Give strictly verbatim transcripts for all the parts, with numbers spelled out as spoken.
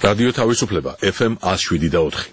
რადიო თავისუფლება ეფ ემ one oh seven და four.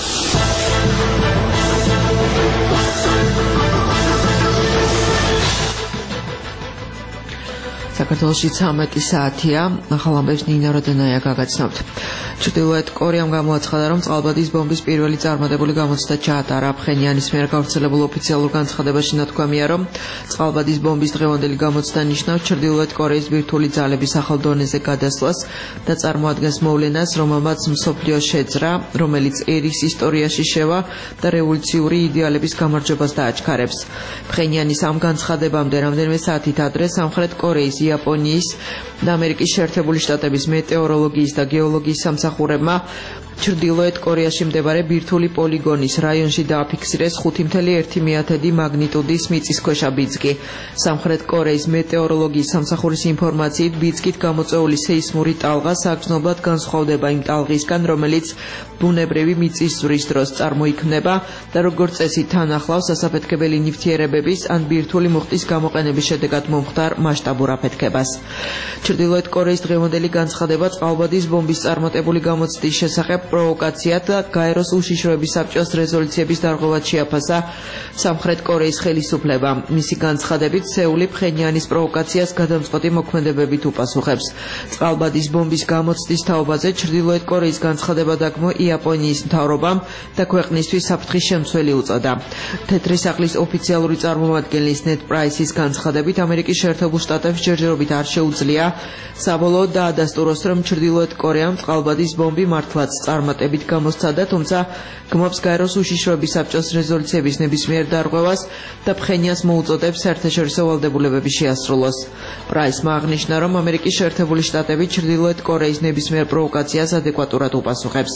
საქართველოში ცამეტი საათია, ახალ ამბებს ნინა როდენაია გაგაცნობთ. ჩრდილოეთ კორეამ გამოაცხადა, რომ წყალბადის ბომბის პირველი წარმატებული გამოცდა ჩაატარა. ფხენიანის მიერ გავრცელებულ ოფიციალურ განცხადებაში ნათქვამია, რომ წყალბადის ბომბის დღევანდელი გამოცდა ნიშნავს ჩრდილოეთ კორეის ბირთვული ძალების ახალ დონეზე გადასვლას და წარმოადგენს მოვლენას, რომელმაც მსოფლიო შეძრა, რომელიც ერის ისტორიაში შევა და რევოლუციური იდეალების გამარჯვებას დააჩქარებს. ფხენიანის ამ განცხადებამდე რამდენიმე საათით ადრე სამხრეთ კორეის, იაპონიის და ამერიკის შეერთებული შტატების მეტეოროლოგიის და გეოლოგიის სამსახურებმა ჩრდილოეთ კორეაში მდებარე ბირთვული პოლიგონის რაიონში დააფიქსირეს ხუთი ფاصლე ერთი მაგნიტუდის მიწისქვეშა ბიძგი. სამხრეთ კორეის მეტეოროლოგიის სამსახურის ინფორმაციით, ბიძგით გამოწვეული სეისმური ტალღა საგრძნობლად განსხვავდება იმ ტალღისგან, რომელიც ბუნებრივი მიწისძვრის დროს წარმოიქმნება და როგორც წესი თან ახლავს სასაფეთქებელი ნივთიერებების ან ბირთვული მუხტის გამოყენების შედეგად მომხდარ მასშტაბურ აფეთქებას. ჩრდილოეთ კორეის დღევანდელი განცხადება წყალბადის ბომბის წარმატებული გამოცდის შესახებ პროვოკაციად და გაეროს უშიშროების საბჭოს რეზოლუციების დარღვევად შეაფასა სამხრეთ კორეის ხელისუფლება. მისი განცხადებით, სეული ფხენიანის პროვოკაციას გადამწყვეტი მოქმედებებით უპასუხებს. წყალბადის ბომბის გამოცდის თაობაზე ჩრდილოეთ კორეის განცხადება დაგმო იაპონიის მთავრობამ და ქვეყნისთვის საფრთხის შემცველი უწოდა. თეთრი სახლის ოფიციალური წარმომადგენლის ნედ პრაისის განცხადებით, ამერიკის შეერთებულ შტატებს ჯერჯერობით არ შეუძლია საბოლოოდ დაადასტუროს, რომ ჩრდილოეთ კორეამ წყალბადის ბომბი მართლაც წარმატებით გამოსცადა, თუმცა გმობს გაეროს უშიშროების საბჭოს რეზოლუციების ნებისმიერ დარღვევას და ფხენიანს მოუწოდებს საერთაშორისო ვალდებულებების შეასრულოს. პრაისმა აღნიშნა, რომ ამერიკის შეერთებული შტატები ჩრდილოეთ კორეის ნებისმიერ პროვოკაციას ადეკვატურად უპასუხებს.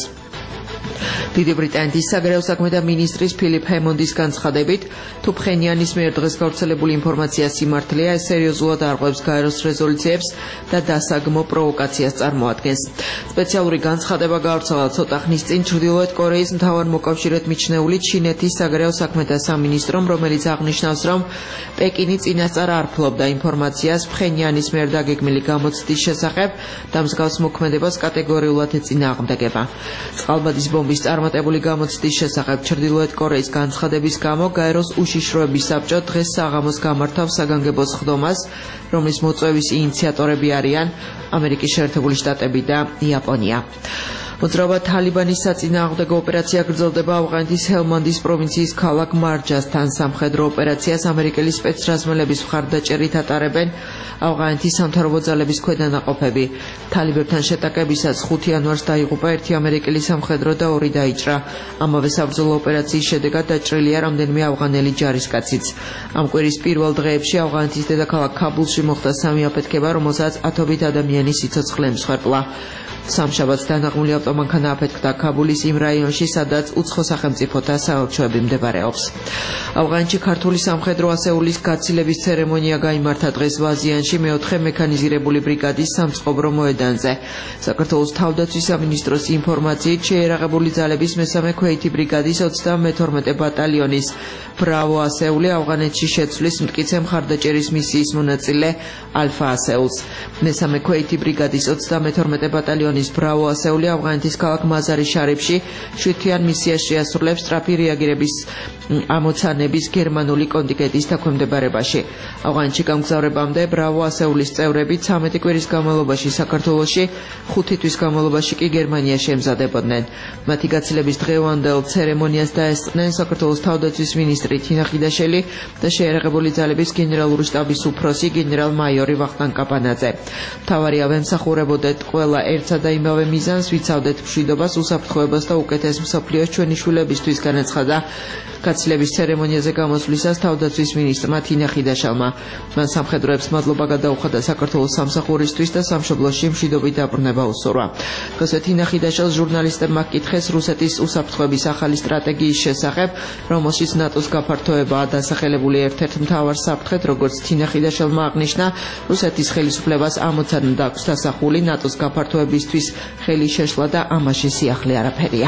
დიდი ბრიტანეთის საგარეო საქმეთა მინისტრის ფილიპ ჰემონდის განცხადებით, თუ ფხენიანის მიერ დღეს გავრცელებული ინფორმაცია სიმართლეა, ეს სერიოზულად არღვევს გაეროს რეზოლუციებს და დასაგმო პროვოკაციას წარმოადგენს. სპეციალური განცხადება გავრცელა ცოტა ხნის წინ ჩრდილოეთ კორეის მთავარ მოკავშირედ მიჩნეული ჩინეთის საგარეო საქმეთა სამინისტრომ, რომელიც აღნიშნავს, რომ პეკინი წინასწარ არ ფლობდა ინფორმაციას ფხენიანის მიერ დაგეგმილი გამოცდის შესახებ და მსგავს მოქმედებას კატეგორიულად ეწინააღმდეგება. წყალბადის ბომბის წარმატებული გამოცდის შესახებ ჩრდილოეთ კორეის განცხადების გამო გაეროს უშიშროების საბჭო დღეს საღამოს გამართავს საგანგებო სხდომას, რომლის მოწვევის ინიციატორები არიან ამერიკის შეერთებული შტატები და იაპონია. მოძრაობა თალიბანის საწინააღმდეგო ოპერაცია გრძელდება ავღანეთის ჰელმანდის პროვინციის ქალაქ მარჯასთან. სამხედრო ოპერაციას ამერიკელი სპეცრაზმელების მხარდაჭერით ატარებენ ავღანეთის სამთავრობო ძალების ქვედანაყოფები. თალიბებთან შეტაკებისას ხუთი იანვარს დაიღუპა ერთი ამერიკელი სამხედრო და ორი დაიჭრა. ამავე საბრძოლო ოპერაციის შედეგად დაჭრილია რამდენიმე ავღანელი ჯარისკაციც. ამ კვირის პირველ დღეებში ავღანეთის დედაქალაქ ქაბულში მოხდა სამი აფეთქება, რომელსაც ათობით ადამიანის სიცოცხლე ემსხვერპლა. სამშაბათს დანაღმული ავტომანქანა აფეთქდა ქაბულის იმ რაიონში, სადაც უცხო სახელმწიფოთა საელჩოები მდებარეობს. ავღანეთში ქართული სამხედრო ასეულის გაცილების ცერემონია გაიმართა დღეს ვაზიანში მეოთხე მექანიზირებული ბრიგადის სამწყობრო მოედანზე. საქართველოს თავდაცვის სამინისტროს ინფორმაციით, შეიარაღებული ძალების მესამე ქვეითი ბრიგადის ოცდამეთორმეტე ბატალიონის ბრავო ასეული ავღანეთში შეცვლის მტკიცე მხარდაჭერის მისიის მონაწილე ალფა ასეულს. მესამე ქვეითი ბრიგადის ოცდამეთორმეტე ბატალიონის ბრავო ასეული ავღანეთის ქალაქ მაზარი შარიფში შვიდთვიან მისიას შეასრულებს სწრაფი რეაგირების ამოცანების გერმანული კონტინგენტის დაქვემდებარებაში. ავღანეთში გამგზავრებამდე ბრავო ასეულის წევრები ცამეტი კვირის განმავლობაში საქართველოში, ხუთი თვის განმავლობაში კი გერმანიაში ემზადებოდნენ. მათი გაცილების დღევანდელ ცერემონიას დაესწრნენ საქართველოს თავდაცვის მინისტრი თინა ხიდაშელი და შეიარაღებული ძალების გენერალური შტაბის უფროსი გენერალ-მაიორი ვახტანგ კაპანაძე. მთავარია ვემსახურებოდეთ ყველა ერთსა და იმავე მიზანს, ვიცავდეთ მშვიდობას, უსაფრთხოებას და უკეთეს მსოფლიოს ჩვენი შვილებისთვის, განაცხადა გაცილების ცერემონიაზე გამოსვლისას თავდაცვის მინისტრმა თინა ხიდაშელმა. მან სამხედროებს მადლობა გადაუხადა საქართველოს სამსახურისთვის და სამშობლოში მშვიდობით დაბრუნება უსურვა. დღესვე თინა ხიდაშელს ჟურნალისტებმა ჰკითხეს რუსეთის უსაფრთხოების ახალი სტრატეგიის შესახებ, რომელშიც ნატოს გაფართოებაა დასახელებული ერთ-ერთ მთავარ საფრთხედ, როგორც თინა ხიდაშელმა აღნიშნა, რუსეთის ხელისუფლებას ამოცანა აქვს დასახული ნატოს გაფართოებისთვის ხელი შეშლა და ამაში სიახლე არაფერია.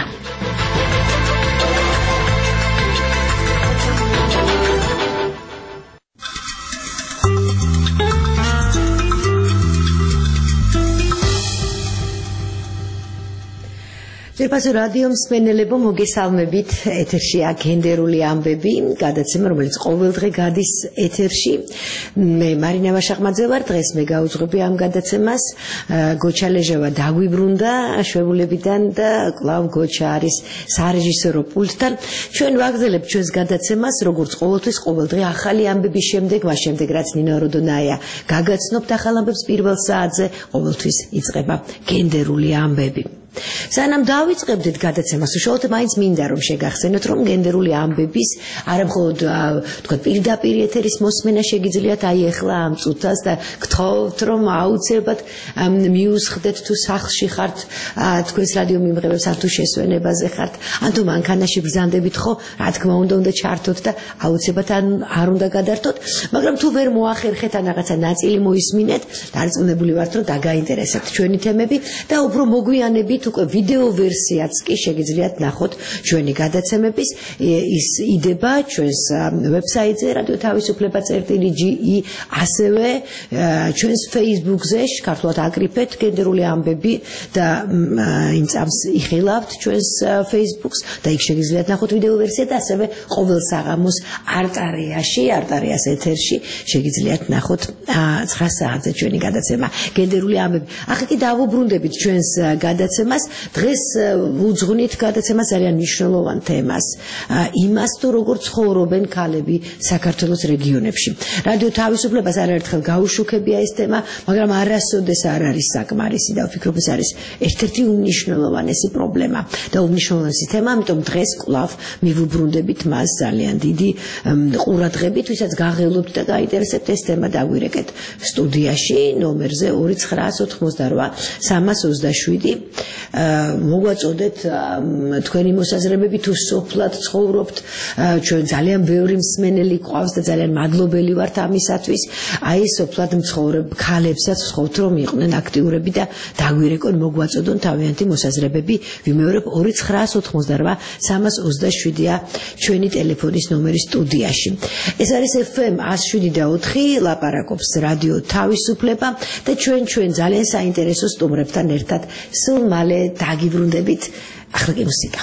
Sirpasu radio მსმენელებო მოგესალმებით ეთერშია გენდერული ამბები გადაცემა რომელიც ყოველდღე გადის ეთერში მე მარინა ვაშახმაძე ვარ დღეს მე გაუძღვები ამ გადაცემას გოჩალეჟევა დაგვიბრუნდა შვებულებიდან და კლავ გოჩა არის სარეჟისორო პულტთან ჩვენ ვაგზელებთ ჩვენს გადაცემას როგორც ყოველთვის ყოველდღე ახალი ამბების შემდეგ მას შემდეგ რაც ნინო როდონაია გაგაცნობთ ახალ ამბებს პირველ საათზე ყოველთვის იწყება გენდერული ამბები სანამ დავიწყებდით გადაცემას უშუალოდ მაინც მინდა რომ შეგახსენოთ რომ გენდერული ამბების არა მხოლოდ თქვა პირდაპირ ეთერის მოსმენა შეგიძლიათ აი ახლა ამ წუთას და გთხოვთ რომ აუცილებლად მიუსხდეთ თუ სახლში ხართ თქვენს რადიო მიმღებებს ან თუ შესვენებაზე ხართ ან თუ მანქანაში ბრძანდებით ხო რა თქმა უნდა უნდა ჩართოთ და აუცილებლად ან არ უნდა გადართოთ მაგრამ თუ ვერ მოახერხეთ ან რაღაცა ნაწილი მოისმინეთ დარწმუნებული ვართ რომ დაგაინტერესებთ ჩვენი თემები და უფრო მოგვიანებით უკვე ვიდეო ვერსიაც კი შეგიძლიათ ნახოთ ჩვენი გადაცემების ის იდება ჩვენს ვებსაიტზე რადიო თავისუფლება წერტილი ჯი ი ასევე ჩვენს Facebook-ზე ქართულად აკრიფეთ გენდერული ამბები და იმ წამს იხილავთ ჩვენს Facebook-ს და იქ შეგიძლიათ ნახოთ ვიდეო ვერსია და ასევე ყოველ საღამოს არტარიაში არტარიას ეთერში შეგიძლიათ ნახოთ ცხრა საათზე ჩვენი გადაცემა გენდერული ამბები ახლა კი დავუბრუნდებით ჩვენს გადაცემას დღეს უძღვნით გადაცემას ძალიან მნიშვნელოვან თემას იმას თუ როგორ ცხოვრობენ ქალები საქართველოს რეგიონებში რადიო თავისუფლებას არაერთხელ გაუშუქებია ეს თემა მაგრამ არასოდეს არ არის საკმარისი და ვფიქრობ ეს არის ერთ-ერთი უმნიშვნელოვანესი პრობლემა და უმნიშვნელოვანესი თემა ამიტომ დღეს კვლავ მივუბრუნდებით მას ძალიან დიდი ყურადღებით ვისაც გაღელობთ და გაინტერესებთ ეს თემა დაგვირეკეთ სტუდიაში ნომერზე ორი ცხრაას ოთხმოცდარვა სამას ოცდაშვიდი მოგვაწოდეთ თქვენი მოსაზრებები თუ სოფლად ცხოვრობთ ჩვენ ძალიან ბევრი მსმენელი ყავს და ძალიან მადლობელი ვართ ამისათვის აი სოფლად მცხოვრებ ქალებსაც ვთხოვთ რომ იყვნენ აქტიურები და დაგვირეკონ მოგვაწოდონ თავიანთი მოსაზრებები ვიმეორებ ორი ცხრაას ოთხმოცდარვა სამას ოცდაშვიდია ჩვენი ტელეფონის ნომერი სტუდიაში ეს არის ეფ ემ εκατო შვიდი და ოთხი ლაპარაკობს რადიო თავისუფლება და ჩვენ ჩვენ ძალიან საინტერესო სტუმრებთან ერთად სულ მალე დაგიბრუნდებით ახლა კი მუსიკა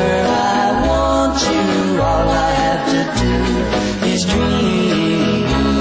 Dream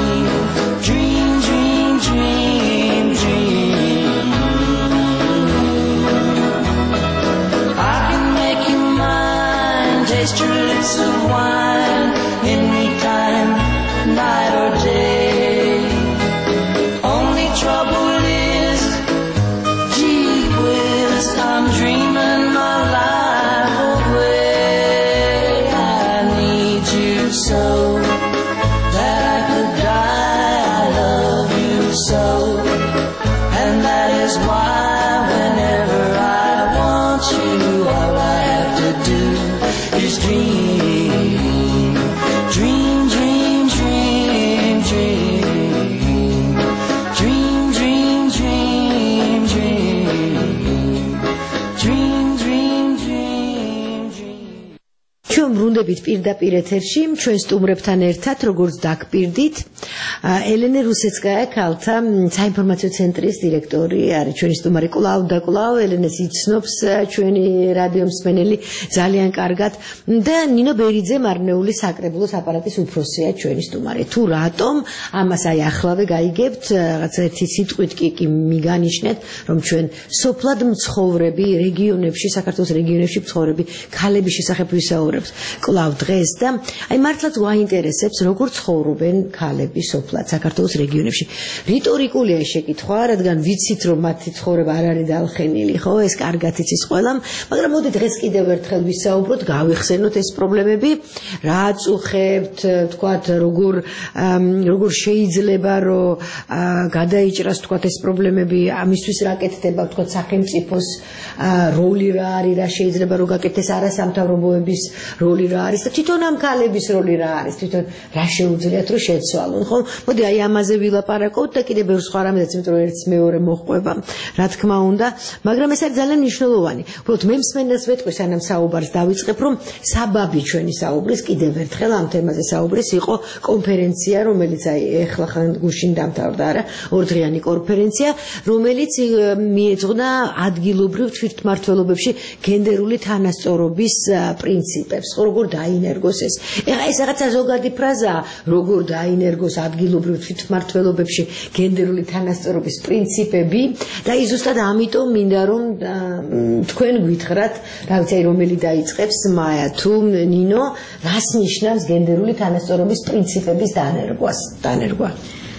ვხვდებით პირდაპირ ეთერში ჩვენ სტუმრებთან ერთად, როგორც დაგპირდით, ელენე რუსეცკაია ქალთა საინფორმაციო ცენტრის დირექტორი არის ჩვენი სტუმარი. კვლავ და კვლავ ელენეს იცნობს ჩვენი რადიო მსმენელი ძალიან კარგად და ნინო ბერიძე მარნეული საკრებულოს აპარატის უფროსია ჩვენი სტუმარი. თუ რატომ ამას აი ახლავე გაიგებთ, რაღაც ერთი სიტყვით კი კი მიგანიშნეთ, რომ ჩვენ სოფლად მცხოვრები რეგიონებში, საქართველოს რეგიონებში მცხოვრები ქალების შესახებ ვისაუბრებთ კვლავ დღეს და აი მართლაც გვაინტერესებს როგორ ცხოვრობენ ქალები სოფლად საქართველოს რეგიონებში. რიტორიკულია შეკითხვა, რადგან ვიცით რომ მათი ცხოვრება არ არის დაალხენილი, ხო, ეს კარგად იცის ყველამ, მაგრამ მოდი დღეს კიდევ ერთხელ ვისაუბროთ, გავიხსენოთ ეს პრობლემები, რა აწუხებთ, თქვათ, როგორ როგორ შეიძლება რომ გადაიჭრას თქვათ ეს პრობლემები, ამისთვის რა კეთდება, თქვათ, სახელმწიფოს როლი რა არის, რა შეიძლება რომ გაკეთდეს არასამთავრობოების როლი რა არის და თვითონ ამ ქალების როლი რა არის, თვითონ რა შეუძლიათ რომ შეცვალონ, ხო? მოდი აი ამაზე ვილაპარაკოთ და კიდევ ბევრ სხვა რამედაც, იმიტომ რომ ერთს მეორე მოჰყვება, რა თქმა უნდა, მაგრამ ეს არის ძალიან მნიშვნელოვანი. უბრალოდ მე მსმენელს ვეთქვი, სანამ საუბარს დავიწყებ, რომ საბაბი ჩვენი საუბრის კიდევ ერთხელ ამ თემაზე საუბრის იყო კონფერენცია, რომელიც აი ეხლა ხან გუშინ დამთავრდა, არა, ორდღიანი კონფერენცია, რომელიც მიეძღვნა ადგილობრივ თვითმმართველობებში გენდერული თანასწორობის პრინციპებს, როგორ დაინერგოს ეს. ეხლა ეს რაღაცა ზოგადი ფრაზაა, როგორ დაინერგოს ადგილობრივ თვითმმართველობებში გენდერული თანასწორობის პრინციპები და ის ზუსტად ამიტომ მინდა რომ თქვენ გვითხრათ, რა ვიცი, რომელი დაიწყებს, მაია თუ ნინო, რას ნიშნავს გენდერული თანასწორობის პრინციპების დანერგვას, დანერგვა.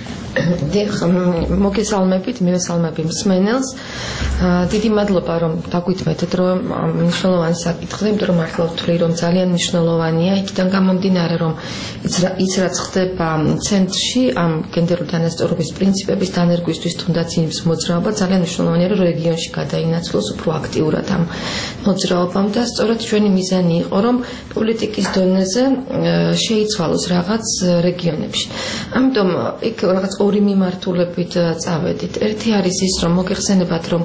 დიახ, მოგესალმებით, მივესალმები მსმენელს. დიდი მადლობა რომ დაგვითმეთეთ რომ მნიშვნელოვანი საკითხი, იმიტომ რომ მართლა ვთვლი რომ ძალიან მნიშვნელოვანია, იქიდან გამომდინარე რომ ის რაც ხდება ცენტრში ამ გენდერული თანასწორობის პრინციპების დანერგვისთვის თუნდაც იმის მოძრაობა ძალიან მნიშვნელოვანია რომ რეგიონში გადაინაცვლოს უფრო აქტიურად ამ მოძრაობამ და სწორედ ჩვენი მიზანი იყო რომ პოლიტიკის დონეზე შეიცვალოს რაღაც რეგიონებში. ამიტომ იქ რაღაც ორი მიმართულებით წავედით. ერთი არის ის, რომ მოგეხსენებათ, რომ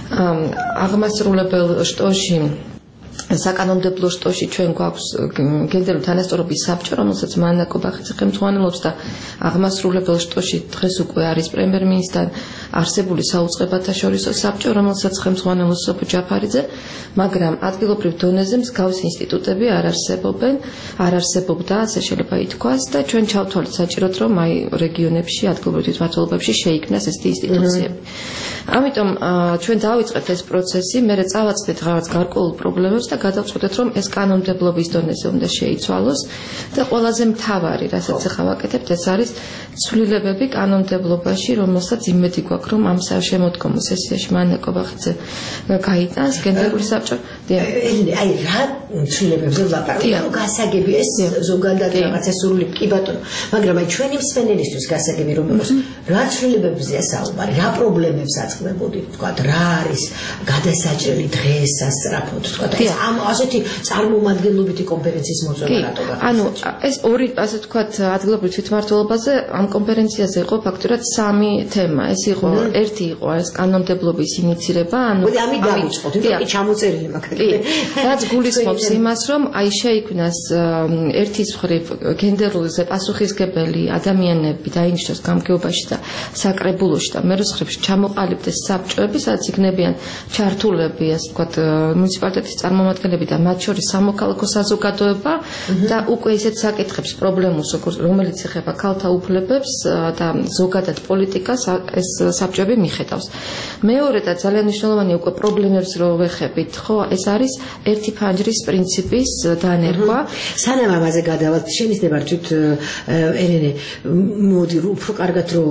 აღმასრულებელ შტოში საკანონმდებლო შტოში ჩვენ გვაქვს გენდერული თანასწორობის საბჭო, რომელსაც მანა კობახიძე ხელმძღვანელობს და აღმასრულებელ შტოში დღეს უკვე არის პრემიერ-მინისტრთან არსებული საუწყებათა შორისო საბჭო, რომელსაც ხელმძღვანელობს სოფო ჯაფარიძე, მაგრამ ადგილობრივ დონეზე მსგავსი ინსტიტუტები არ არსებობენ, არ არსებობდა, ასე შეიძლება ითქვას და ჩვენ ჩავთვალეთ საჭიროდ, რომ აი რეგიონებში, ადგილობრივ თვითმმართველობებში შეიქმნას ესეთი ინსტიტუციები. ამიტომ ჩვენ დავიწყეთ ეს პროცესი, მერე წავაწყდით რაღაც გარკვეულ პრობლემებს და გადავწყვეტეთ, რომ ეს კანონმდებლობის დონეზე უნდა შეიცვალოს და ყველაზე მთავარი, რასაც ახლა ვაკეთებთ, ეს არის ცვლილებები კანონმდებლობაში, რომელსაც იმედი გვაქვს, რომ ამ შემოდგომო სესიაში მანა კობახიძე გაიტანს გენდერული საბჭო. ელენე, აი რა ცვლილებებზე ვლაპარაკობ, გასაგები ეს ზოგადად რაღაცა სრული კი ბატონო, მაგრამ აი ჩვენი მსმენელისთვის გასაგები რომ იყოს, რა ცვლილებებზეა საუბარი, რა პრობლემებს აწყდებოდით, თქვა რა არის გადასაჭრელი დღეს ასწრაფოდ, თქვა და ეს ამ ასეთი წარმომადგენლობითი კონფერენციის მოწონა რატო გახსოვთ? ანუ ეს ორი, ასე თქვა, ადგილობრივ თვითმმართველობაზე ამ კონფერენციაზე იყო ფაქტურად სამი თემა. ეს იყო, ერთი იყო ეს კანონმდებლობის ინიცირება, ანუ მოდი ამით დავიწყოთ, იმიტომ რომ ჩამოწერილი მაქვს. რაც გულისხმობს იმას, რომ აი შეიქმნას ერთის მხრივ გენდერულზე პასუხისგებელი ადამიანები დაინიშნოს გამგეობაში და საკრებულოში და მეროს მხრივ ჩამოყალიბდეს საბჭოები, სადაც იქნებიან ჩართულები, ასე ვთქვათ, მუნიციპალიტეტის წარმომადგენლები და მათ შორის სამოქალაქო საზოგადოება და უკვე ისეთ საკითხებს პრობლემულს, რომელიც ეხება ქალთა უფლებებს და ზოგადად პოლიტიკას ეს საბჭოები მიხედავს. მეორე და ძალიან მნიშვნელოვანი უკვე პრობლემებს რო ვეხებით, ხო, ეს არის ერთი ფანჯრის პრინციპის დანერგვა. სანამ ამაზე გადავალთ, შეიძლება თვით ელენე, მოდი უფრო კარგად რო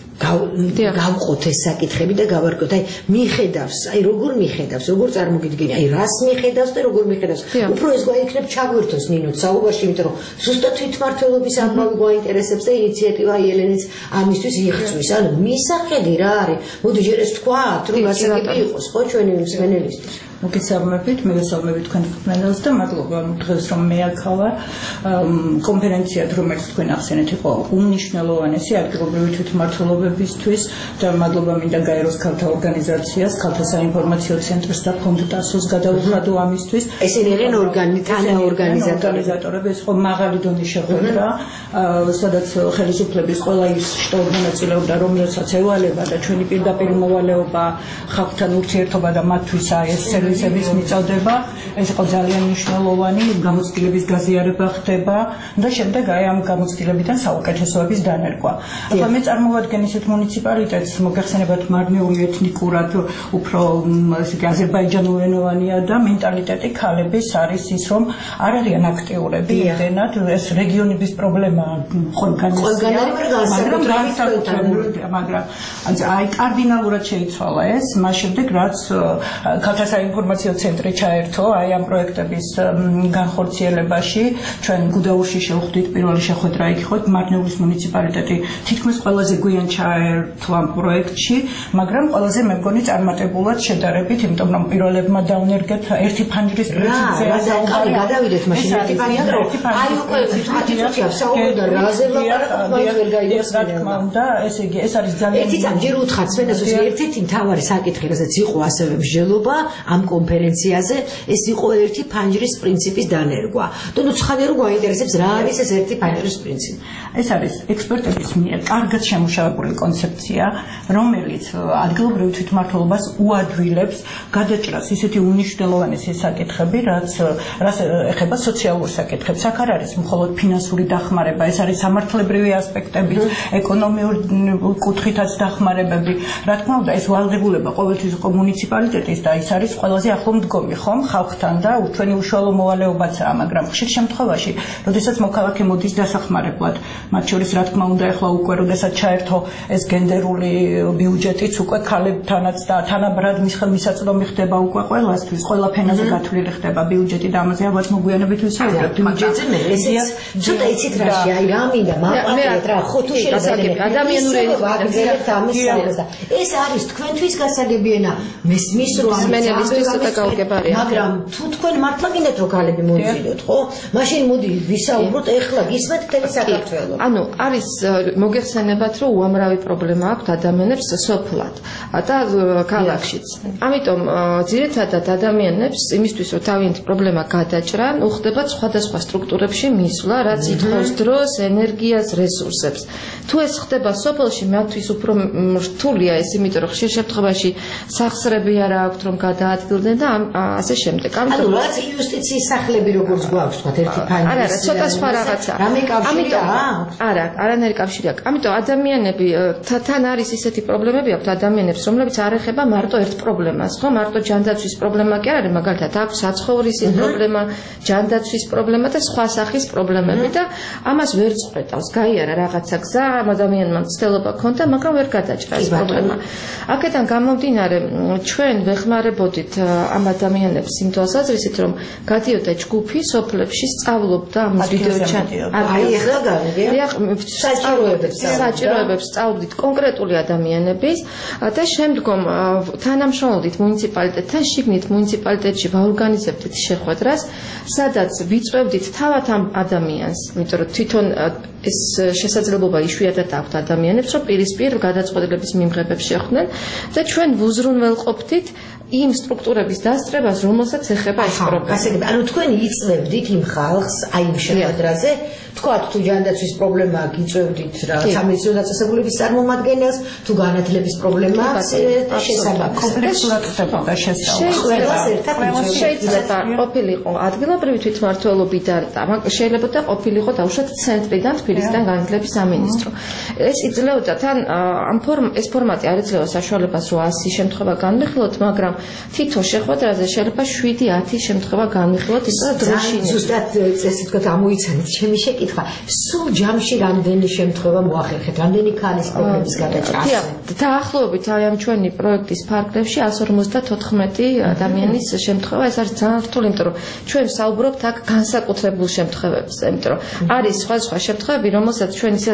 გავყოთ ეს საკითხები და გავარკვევთ, აი მიხედავს, აი როგორ მიხედავს, როგორ წარმოგიდგენია, აი რას მიხედავს და როგორ მიხედავს. უფრო ეს გვაიქნებ ჩაგვერთოს ნინო საუბარში, იმიტომ რომ ზუსტად თვითმმართველობის ამბავი გვაინტერესებს და ინიციატივა აი ელენეც ამისთვის იღწვის. ანუ მისახედი რა არის? მოდი ჯერ ეს თქვათ, რომ გასაგები იყოს, ხო, ჩვენი მსმენელისთვის. მოგესალმებით, მოგესალმებით თქვენ პანელს და მადლობა დღეს რომ მე აქ ვარ. კონფერენცია, რომელიც თქვენ ახსენეთ, იყო უმნიშვნელოვანესი ადგილობრივი თვითმმართველობებისთვის და მადლობა მინდა გაეროს ქალთა ორგანიზაციას, ქალთა საინფორმაციო ცენტრს და ფონდ ტასოს გადაუხადო ამისთვის. ესენი არიან ორგანიზატორები, ეს ხო მაღალი დონის შეხვედრა, სადაც ხელისუფლების ყველა ის შტო მონაწილეობდა, რომელსაც ევალება და ჩვენი პირდაპირ მოვალეობა ხალხთან ურთიერთობა და მათთვის ეს სერვისების მიწოდება, ეს იყო ძალიან მნიშვნელოვანი, გამოცდილების გაზიარება ხდება და შემდეგ აი ამ გამოცდილებიდან საუკეთესოების დანერგვა. ახლა მე წარმოვადგენ ისეთ მუნიციპალიტეტს, მოგეხსენებათ მარნეული ეთნიკურად უფრო ესე იგი აზერბაიჯანულენოვანია და მენტალიტეტი ქალების არის ის, რომ არ არიან აქტიურები, იმდენად ეს რეგიონების პრობლემაა ყველგან, მაგრამ აი კარდინალურად შეიცვალა ეს, მას შემდეგ რაც ქალთა საინფორმაციო ცენტრი ჩაერთო აი ამ პროექტების განხორციელებაში, ჩვენ გუდაურში შევხვდით პირველი შეხვედრა იქ იყო, მარნეულის მუნიციპალიტეტი თითქმის ყველაზე გვიან ჩაერთო ამ პროექტში, მაგრამ ყველაზე მე მგონი წარმატებულად შედარებით, იმიტომ რომ პირველებმა დაუნერგეთ ერთი ფანჯრის პრინციპზე. აი გადავიდეთ მაშინ ერთი ფანჯრი. აი უკვე თვითონ საუბრობდა რაზე ლაპარაკობ ვერ გაიგებს რა თქმა უნდა, ესე იგი ეს არის ძალიან ერთი წამი ჯერ უთხრათ სვენაზოს ერთ-ერთი მთავარი საკითხი, რასაც იყო ასევე მსჯელობა ამ კონფერენციაზე, ეს იყო ერთი ფანჯრის პრინციპის დანერგვა. და ნუ ცხადია რომ გვაინტერესებს რა არის ეს ერთი ფანჯრის პრინციპი. ეს არის ექსპერტების მიერ კარგად შემუშავებული კონცეფცია, რომელიც ადგილობრივ თვითმმართველობას უადვილებს გადაჭრას ისეთი უნიშნელოვანესი საკითხები, რაც რაც ეხება სოციალურ საკითხებს. აქ არ არის მხოლოდ ფინანსური დახმარება, ეს არის სამართლებრივი ასპექტები, ეკონომიური კუთხითაც დახმარებები. რა თქმა უნდა, ეს ვალდებულება ყოველთვის იყო მუნიციპალიტეტის და ის არის ყველაზე ახლო მდგომი, ხომ, ხალხთან და ჩვენი უშუალო მოვალეობაცაა, მაგრამ ხშირ შემთხვევაში, როდესაც მოქალაქე მოდის დასახმარებლად, მათ შორის რა თქმა უნდა, ეხლა უკვე როდესაც ჩაერთო ეს გენდერული ბიუჯეტიც უკვე ქალებთანაც და თანაბრად მისაწვდომი ხდება უკვე ყველასთვის, ყველა ფენაზე გათვლილი ხდება ბიუჯეტი და ამაზე ალბათ მოგვიანებით ვისაუბრებთ. ბიუჯეტზე მე ესეც ცოტა იცით რაში, აი რა მინდა მაყურებთ რა, ხო თუ შეიძლება ადამიანური ვაგზელებთ ამის საუბარს და ეს არის თქვენთვის გასაგები ენა, მესმის რომ მენელისთვის ცოტა გაუგებარია. მაგრამ თუ თქვენ მართლა გინდათ რომ ქალები მოდიდოთ, ხო? მაშინ მოდი ვისაუბროთ ეხლა გისმენთ თემის საქართველოს. ანუ არის მოგეხსენებათ რომ უამრავი პრობლემა აქვს ადამიანებს სოფლად და ქალაქშიც. ამიტომ ძირითადად ადამიანებს იმისთვის რომ თავიანთი პრობლემა გადაჭრან, უხდებათ სხვადასხვა სტრუქტურებში მისვლა, რაც ითხოვს დროს, ენერგიას, რესურსებს. თუ ეს ხდება სოფელში, მათთვის უფრო რთულია ეს, იმიტომ რომ ხშირ შემთხვევაში სახსრები არა აქვთ რომ გადაადგილდნენ და ასე შემდეგ. ანუ რაც იუსტიციის სახლები როგორც გვაქვს, თქვა ერთი ფანჯრის. არა, არა, ცოტა სხვა რაღაცა. რამე კავშირი აქვს? არა, არანაირი კავშირი აქვს. ამიტომ ადამიანები თან არის ისეთი პრობლემები აქვს ადამიანებს, რომლებიც არ ეხება მარტო ერთ პრობლემას, ხო? მარტო ჯანდაცვის პრობლემა კი არ არის, მაგალითად აქვს საცხოვრისის პრობლემა, ჯანდაცვის პრობლემა და სხვა სახის პრობლემები და ამას ვერ წყვეტავს. გაიარა რაღაცა გზა, ამ ადამიანმა მცდელობა ქონდა, მაგრამ ვერ გადაჭრა ეს პრობლემა. აქედან გამომდინარე, ჩვენ ვეხმარებოდით ამ ადამიანებს იმ თვალსაზრისით, რომ გადიოდა ჯგუფი სოფლებში, სწავლობდა ამ ვიდეოჩატს. აი ეხლა გავიგე. საჭიროებებს, საჭიროებებს სწავლდით კონკრეტული ადამიანების და შემდგომ თანამშრომლობდით მუნიციპალიტეტთან, შიგნით მუნიციპალიტეტში ვაორგანიზებდით შეხვედრას, სადაც ვიწვევდით თავად ამ ადამიანს, იმიტომ რომ თვითონ ეს შესაძლებლობა იშვიათად აქვთ ადამიანებს, რომ პირისპირ გადაწყვეტილების მიმღებებს შეხვდნენ და ჩვენ ვუზრუნველყოფდით იმ სტრუქტურების დასწრებას, რომელსაც ეხება ეს პრობლემა. ასე ანუ თქვენ იწვევდით იმ ხალხს აი იმ შეხვედრაზე, თქვათ თუ ჯანდაცვის პრობლემა აქვს, იწვევდით რა სამედიცინო დაწესებულების წარმომადგენელს, თუ განათლების პრობლემა აქვს, შესაბამისად კომპლექსურად ხდებოდა შესწავლა. შეიძლება ყოფილიყო ადგილობრივი თვითმმართველობიდან, შეიძლება და ყოფილიყო დაუშვათ ცენტრიდან, თბილისიდან განათლების სამინისტრო. ეს იძლეოდა თან ამ ფორმ ეს ფორმატი არ იძლევა საშუალებას, რომ ასი შემთხვევა განვიხილოთ, მაგრამ თითო შეხვედრაზე შეიძლება შვიდი ათი შემთხვევა განვიხილოთ, ის დროში. ზუსტად წესი თქვა ამოიცანეთ ჩემი შეკითხვა. სულ ჯამში რამდენი შემთხვევა მოახერხეთ, რამდენი ქალის პრობლემის გადაჭრას? დაახლოებით აი ამ ჩვენი პროექტის ფარგლებში εκατს ორმოცდათოთხმეტი ადამიანის შემთხვევა, ეს არის ძალიან რთული, იმიტომ რომ ჩვენ საუბრობთ აქ განსაკუთრებულ შემთხვევებზე, იმიტომ რომ არის სხვა სხვა შემთხვევები, რომელსაც ჩვენ ისაც ვეხმარებთ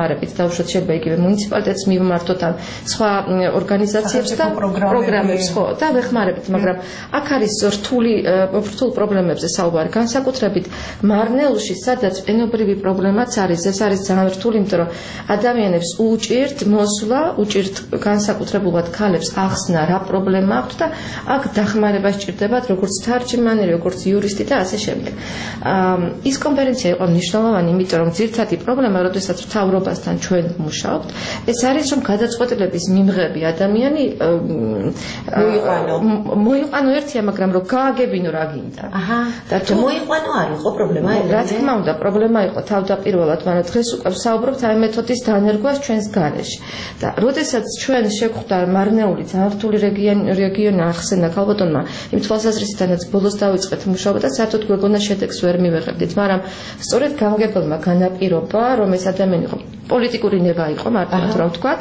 დახმარებით და უშუალოდ შეიძლება იგივე მუნიციპალიტეტს მივმართოთ ან სხვა ორგანიზაციებს და პროგრამებს ხო და ვეხმარებით, მაგრამ აქ არის რთული რთულ პრობლემებზე საუბარი, განსაკუთრებით მარნეულში, სადაც ენობრივი პრობლემაც არის, ეს არის ძალიან რთული, იმიტომ რომ ადამიანებს უჭირთ მოსვლა, უჭირთ განსაკუთრებულად ქალებს ახსნა რა პრობლემა აქვთ და აქ დახმარება სჭირდებათ როგორც თარჯიმანი, როგორც იურისტი და ასე შემდეგ. ის კონფერენცია იყო მნიშვნელოვანი, იმიტომ რომ ძირითადი პრობლემა, როდესაც მთავრობასთან ჩვენ ვმუშაობთ, ეს არის რომ გადაწყვეტილების მიმღები ადამიანი მოიყვანო. მოიყვანო ერთია, მაგრამ რომ გააგებინო რა გინდა. აჰა. და თუ მოიყვანო არ იყო პრობლემა? რა თქმა უნდა, პრობლემა იყო თავდაპირველად, მაგრამ დღეს უკვე ვსაუბრობთ აი მეთოდის დანერგვას ჩვენს გარეშე. და როდესაც ჩვენ შეგვხვდა მარნეული ძალიან რთული რეგიონი ახსენა ქალბატონმა, იმ თვალსაზრისითაც ბოლოს დავიწყეთ მუშაობა და საერთოდ გვეგონა შედეგს ვერ მივიღებდით, მაგრამ სწორედ გამგებელმა განაპირობა, რომ ეს ადამიანი იყო პოლიტიკური ნება იყო, მარტივად რომ ვთქვათ,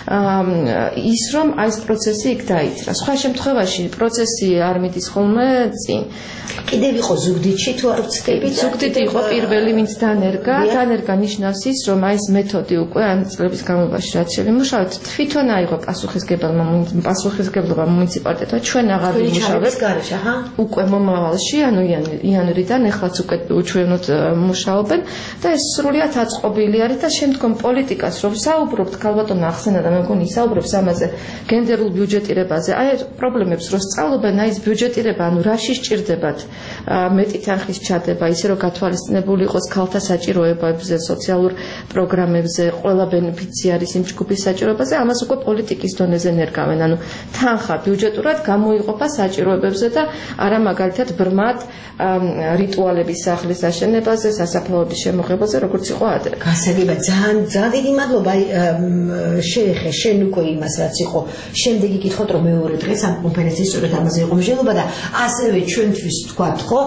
ის რომ აი ეს პროცესი იქ დაიძრა. სხვა შემთხვევაში პროცესი არ მიდის ხოლმე წინ. კიდევ იყო ზუგდიდში თუ არ ვცდებით? ზუგდიდი იყო პირველი, ვინც დანერგა. დანერგა ნიშნავს ის, რომ აი ეს მეთოდი უკვე ამ წლების განმავლობაში რაც შევიმუშავეთ, თვითონ აიღო პასუხისგებლობა პასუხისგებლობა მუნიციპალიტეტმა, ჩვენ აღარ ვიმუშავებთ გარეშე, აჰა. უკვე მომავალში, ანუ იანვრიდან ეხლაც უკვე უჩვენოთ მუშაობენ და ეს სრულიად აწყობილი არის და შემდგომ პოლიტიკას რომ საუბრობთ, ქალბატონმა ახსენა და მე მგონი ისაუბრებს ამაზე გენდერულ ბიუჯეტირებაზე. აი პრობლემებს რო სწავლობენ, აი ეს ბიუჯეტირება, ანუ რაში სჭირდებათ მეტი თანხის ჩადება, ისე რომ გათვალისწინებული იყოს ქალთა საჭიროებებზე, სოციალურ პროგრამებზე, ყველა ბენეფიციარის იმ ჯგუფის საჭიროებაზე, ამას უკვე პოლიტიკის დონეზე ნერგავენ. ანუ თანხა ბიუჯეტურად გამოიყოფა საჭიროებებზე და არა მაგალითად ბრმად რიტუალების სახლის აშენებაზე, სასაფლაოების შემოღებაზე, როგორც იყო ადრე. გასაგება ძალიან ძალიან დიდი მადლობა. აი შეეხე შენ უკვე იმას რაც იყო. შემდეგი კითხოთ რომ მეორე დღეს ამ კონფერენციის სწორედ ამაზე იყო მსჯელობა და ასევე ჩვენთვის თქვათ ხო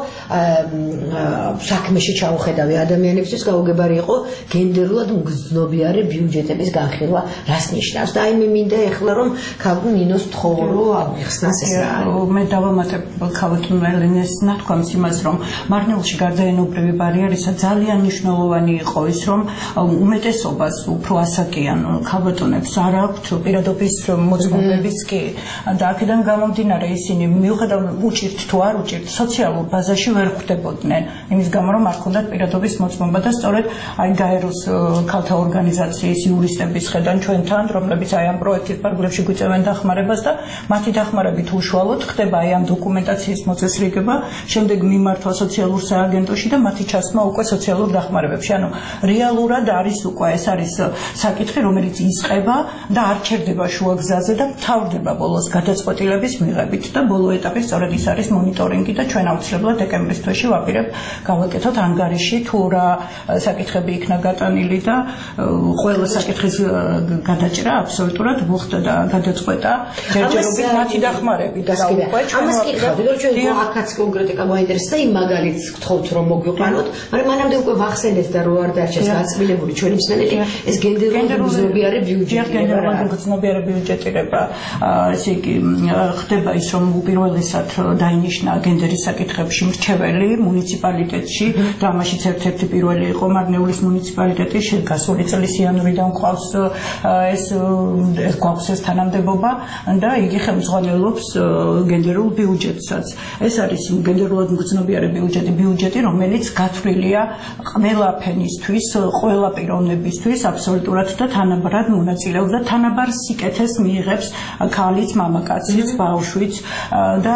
საქმეში ჩაუხედავი ადამიანებისთვის გაუგებარი იყო გენდერულად მგრძნობიარე ბიუჯეტების განხილვა რას ნიშნავს და აი მე მინდა ეხლა რომ ქალბატონ ნინოს თხოვო რომ აღიხსნას ეს რა მე დავამატებ ქალბატონ ელენეს ნათქვამს იმას რომ მარნეულში გარდა ენობრივი ბარიერისა ძალიან მნიშვნელოვანი იყო ის რომ უმეტესობას უფრო ასაკიან ქალბატონებს არ აქვთ პირადობის მოძღვრებებიც კი და აქედან გამომდინარე ისინი მიუხედავად უჭირთ თუ არ უჭირთ სოციალურ ბაზაში ვერ ხვდებოდნენ იმის გამო რომ არ ჰქონდათ პირადობის მოძღვრება და სწორედ აი გაეროს ქალთა ორგანიზაციის იურისტების ხედან ჩვენთან რომლებიც აი ამ პროექტის ფარგლებში გვიწევენ დახმარებას და მათი დახმარებით უშუალოდ ხდება აი ამ დოკუმენტაციის მოწესრიგება შემდეგ მიმართვა სოციალურ სააგენტოში და მათი ჩასმა უკვე სოციალურ დახმარებებში ანუ რეალურად არის უკვე ეს არის საკითხი რომელიც იწყება და არ ჩერდება შუაგზაზე და მთავრდება ბოლოს გადაწყვეტილების მიღებით და ბოლო ეტაპი სწორედ ის არის მონიტორინგი და ჩვენ აუცილებლად დეკემბრის თვეში ვაპირებთ გავაკეთოთ ანგარიში თუ რა საკითხები იქნა გატანილი და ყველა საკითხის გადაჭრა აბსოლუტურად მოხდა და გადაწყვეტა ჯერჯერობით მათი დახმარებით და უკვე ჩვენ ამას კითხავთ რომ ჩვენ აქაც კონკრეტიკა მოინტერესდა იმ მაგალითს გთხოვთ რომ მოგვიყვანოთ მაგრამ მანამდე უკვე ვახსენეთ და რო არ დარჩეს გაწმილებული ჩვენი მსმენელი ეს გენდერული მგრძნობიარე ბიუჯეტი გენდერული მგრძნობიარე ბიუჯეტირება ესე იგი ხდება ის რომ უპირველესად დაინიშნა გენდერის საკითხებში მრჩეველი მუნიციპალიტეტში და ამაშიც ერთ-ერთი პირველი იყო მარნეულის მუნიციპალიტეტი გასული წლის იანვრიდან ყავს ეს გვაქვს ეს თანამდებობა და იგი ხელმძღვანელობს გენდერულ ბიუჯეტსაც ეს არის გენდერულად მგრძნობიარე ბიუჯეტი ბიუჯეტი რომელიც გათვლილია ყველა ფენისთვის ყველა პიროვნებისთვის აბსოლუტურად და თანაბრად მონაწილეობს და თანაბარ სიკეთეს მიიღებს ქალიც მამაკაციც ბავშვიც და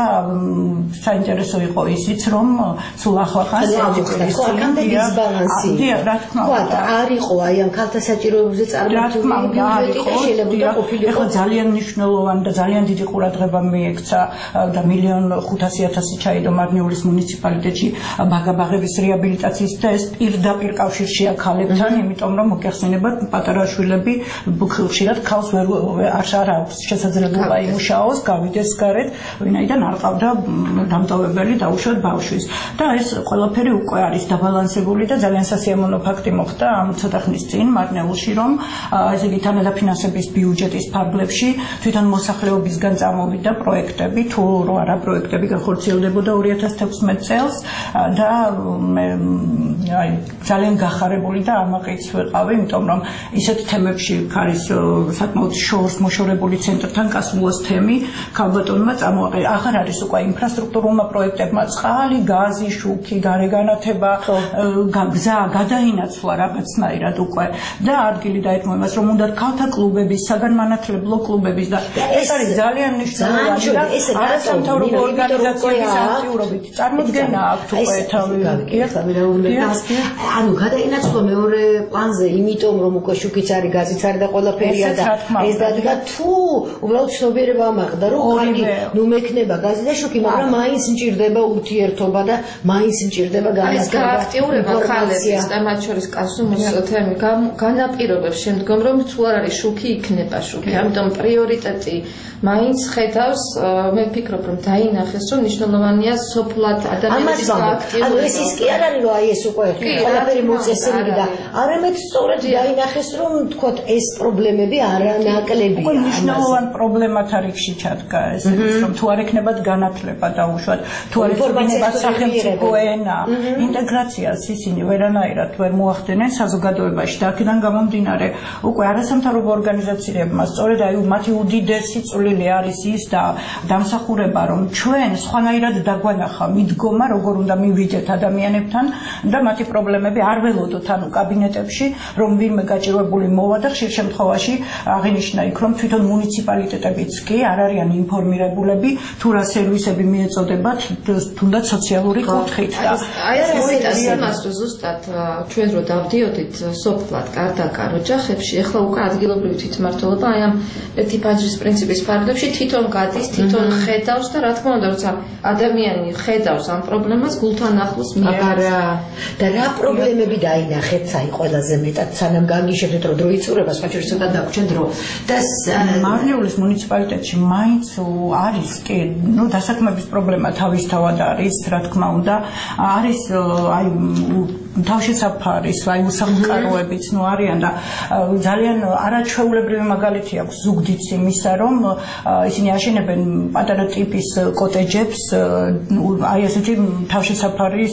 საინტერესო იყო ისიც რომ სულ ახლახანს აქამდე დისბალანსი რა თქმა უნდა არ იყო აი ამ ქალთა საჭიროებებზე წარმოქმნილი ბიუჯეტი და შეიძლება ყოფილიყო ეხლა ძალიან მნიშვნელოვანი და ძალიან დიდი ყურადღება მიექცა და მილიონ ხუთასი ათასი ჩაიდო მარნეულის მუნიციპალიტეტში ბაგაბაღების რეაბილიტაციის და ეს პირდაპირ კავშირშია ქალებთან იმიტომ რომ მოგეხსენებათ პატარა შვილები ხშირად ქალს ვერ არ აქვს შესაძლებლობა იმუშაოს გავიდეს გარეთ ვინაიდან არ ყავდა დამტოვებელი დაუშვათ ბავშვის და ეს ყველაფერი უკვე არის დაბალანსებული და ძალიან სასიამოვნო ფაქტი მოხდა ამ ცოტა ხნის წინ მარნეულში რომ ესე იგი თანადაფინანსების ბიუჯეტის ფარგლებში თვითონ მოსახლეობისგან წამოვიდა პროექტები თუ რო არა პროექტები განხორციელდებოდა ორი ათას თექვსმეტ წელს და აი ძალიან გახარებული და ამაყიც ვიყავ ვიყავი, იმიტომ რომ ისეთ თემებში არის საკმაოდ შორს მოშორებული ცენტრთან გასულოს თემი, ქალბატონმა წამოაყენა. აღარ არის უკვე ინფრასტრუქტურულმა პროექტებმა წყალი, გაზი, შუქი, გარეგანათება, გზა გადაინაცვლა რაღაცნაირად უკვე და ადგილი დაეთმო იმას, რომ უნდა ქალთა კლუბების, საგანმანათლებლო კლუბების და ეს არის ძალიან მნიშვნელოვანი და არასამთავრობო ორგანიზაციების აქტიურობით წარმოდგენა აქვს უკვე თავი. ანუ გადაინაცვლა მეორე პლანზე, იმიტომ რომ უკვე შუქიც არის, გაზიც არის და ყველაფერია და ეს დადგა თუ უბრალოდ ცნობიერება ამაღლდა, რომ კარგი, ნუ მექნება გაზი და შუქი, მაგრამ მაინც მჭირდება ურთიერთობა და მაინც მჭირდება განათლება. აქტიურება ხალხის და მათ შორის კასუმის თემი განაპირობებს შემდგომ რომ თუ არ არის შუქი იქნება შუქი. ამიტომ პრიორიტეტი მაინც ხედავს, მე ვფიქრობ რომ დაინახეს რომ მნიშვნელოვანია სოფლად ადამიანების აქტიურობა. ანუ ეს ის კი არ არის რომ აი ეს უკვე ყველაფერი მოწესრიგდა და არამედ სწორედ დაინახეს რომ თქვათ ეს პრობლემები არანაკლებია. უკვე მნიშვნელოვან პრობლემად რიგში ჩადგა ეს რომ თუ არ ექნებათ განათლება დაუშვათ, თუ არ ექნებათ სახელმწიფო ენა, ინტეგრაციას ისინი ვერანაირად ვერ მოახდენენ საზოგადოებაში და აქედან გამომდინარე უკვე არასამთავრობო ორგანიზაციებმა სწორედ აი მათი უდიდესი წვლილი არის ის და დამსახურება რომ ჩვენ სხვანაირად დაგვანახა მიდგომა როგორ უნდა მივიდეთ ადამიანებთან და მათი პრობლემები არ ველოდოთ ანუ კაბინეტებში რომ ვინმე გაჭირვებული მოვა და ხშირ შემთხვევაში აღინიშნა იქ რომ თვითონ მუნიციპალიტეტებიც კი არ არიან ინფორმირებულები თუ რა სერვისები მიეწოდებათ თუნდაც სოციალური კუთხით და აი ეს იმას რომ ზუსტად ჩვენ რო დავდიოდით სოფლად კარდაკარ ოჯახებში ეხლა უკვე ადგილობრივი თვითმმართველობა აი ამ ერთი პანჯრის პრინციპის ფარგლებში თვითონ გადის თვითონ ხედავს და რა თქმა უნდა როცა ადამიანი ხედავს ამ პრობლემას გულთან ახლოს მიიღება და რა პრობლემები დაინახეთ აი ყველაზე მეტად სანამ განგიშებდეთ რომ დრო იწურება სხვა შორის ცოტა დაგვრჩა დრო და მარნეულის მუნიციპალიტეტში მაინც არის კი ნუ დასაქმების პრობლემა თავისთავად არის რა თქმა უნდა არის აი თავშესაფარის აი უსახლკაროებიც ნუ არიან და ძალიან არაჩვეულებრივი მაგალითი აქვს ზუგდიდს იმისა რომ ისინი აშენებენ პატარა ტიპის კოტეჯებს აი ესეთი თავშესაფარის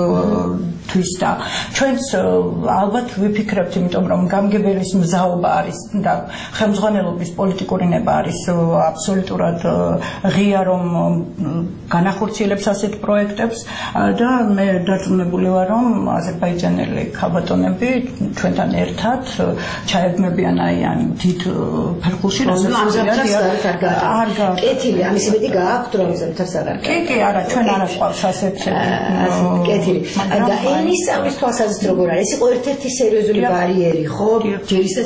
თვის და ჩვენც ალბათ ვიფიქრებთ იმიტომ რომ გამგებელის მზაობა არის და ხელმძღვანელობის პოლიტიკური ნება არის აბსოლუტურად ღია რომ განახორციელებს ასეთ პროექტებს და მე დარწმუნებული ვარ რომ აზერბაიჯანელი ქალბატონები ჩვენთან ერთად ჩაებმებიან აი ამ დიდ ფერხულში ამზამთარს არ გააქვთ კეთილი ამის მეტი გააქვთ რომ ამზამთარს არ გააქვთ კი კი არა ჩვენ არ აყვავს ასეთი კეთილი და ენის ამის თვალსაზრისით როგორ არის ეს იყო ერთ-ერთი სერიოზული ბარიერი ხო ჯერ ისეც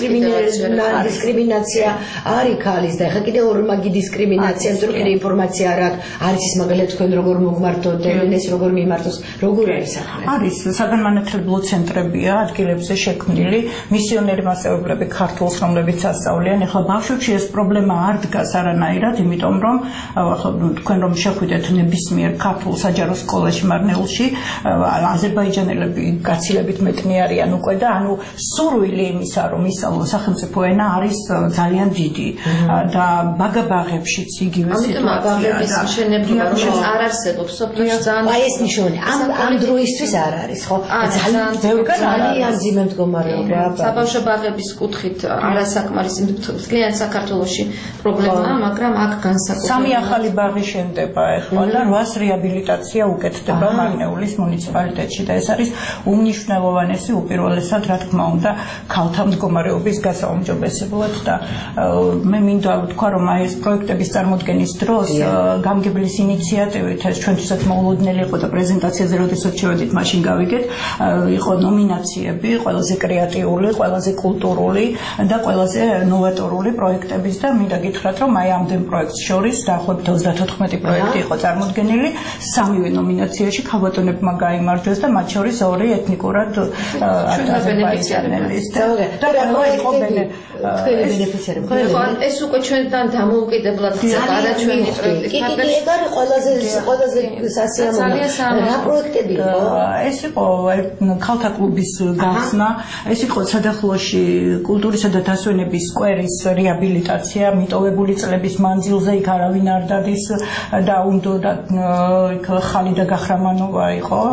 დისკრიმინაცია არის ქალის და ეხლა კიდე ორმაგი დისკრიმინაცია იმიტომ რომ კიდე ინფორმაცია არ აქვს არის ის მაგალითად თქვენ როგორ მოგმართოთ ეს როგორ მიმართოს როგორ არის ახლა არის საგანმანათლებლო ცენტრებია ადგილებზე შექმნილი მისიონერი მასწავლებლები ქართულს რომლებიც ასწავლიან ეხლა ბავშვებში ეს პრობლემა არ დგას არანაირად იმიტომ რომ ახლა თქვენ რომ შეხვიდეთ ნებისმიერ ქართულ საჯარო სკოლაში მარნეულში აზერბაიჯანელები გაცილებით მეტნი არიან უკვე და ანუ სურვილი იმისა რომ ისწავლონ სახელმწიფო ენა არის ძალიან დიდი და ბაგაბაღებშიც იგივე სიტუაცია ამიტომ მშენებლობა რომ არ არსებობს სოფლიოში ძალიან აი ეს ნიშნული ამ ამ დროისთვის არ არის ხო ძალიან ძალიან ძიმე მდგომარეობა საბავშვო ბაღების კუთხით არასაკმარისი ძალიან საქართველოში პრობლემაა მაგრამ აქ განსაკუთრებით სამი ახალი ბაღი შენდება ეხლა და რვას რეაბილიტაცია უკეთდება მარნეულის მუნიციპალიტეტში და ეს არის უმნიშვნელოვანესი უპირველესად რა თქმა უნდა ქალთა მდგომარეობის გასაუმჯობესებლად და მე მინდა ვთქვა რომ აი ეს პროექტების წარმოდგენის დროს გამგებლის ინიციატივით ეს ჩვენთვისაც მოულოდნელი იყო და პრეზენტაციაზე როდესაც შევედით მაშინ გავიგეთ იყო ნომინაციები ყველაზე კრეატიული, ყველაზე კულტურული და ყველაზე ნოვატორული პროექტების და მინდა გითხრათ რომ აი ამდენ პროექტს შორის დაახლოებით ოცდათოთხმეტი პროექტი იყო წარმოდგენილი სამივე ნომინაციაში ქალბატონებმა გაიმარჯვეს და მათ შორის ორი ეთნიკურად აზერბაიჯანელის და იყო თქვენი ბენეფიციარები ეს უკვე ჩვენთან დამოუკიდებლად ხდება არა ჩვენი პროექტი კი კი ეგ არის ყველაზე ყველაზე სასიამოვნო რა პროექტები იყო ეს იყო ქალთა კლუბის გახსნა ეს იყო სადახლოში კულტურისა და დასვენების სკვერის რეაბილიტაცია მიტოვებული წლების მანძილზე იქ არავინ არ დადის და უნდა იქ ხალი და გახრამანობა იყო ესეთი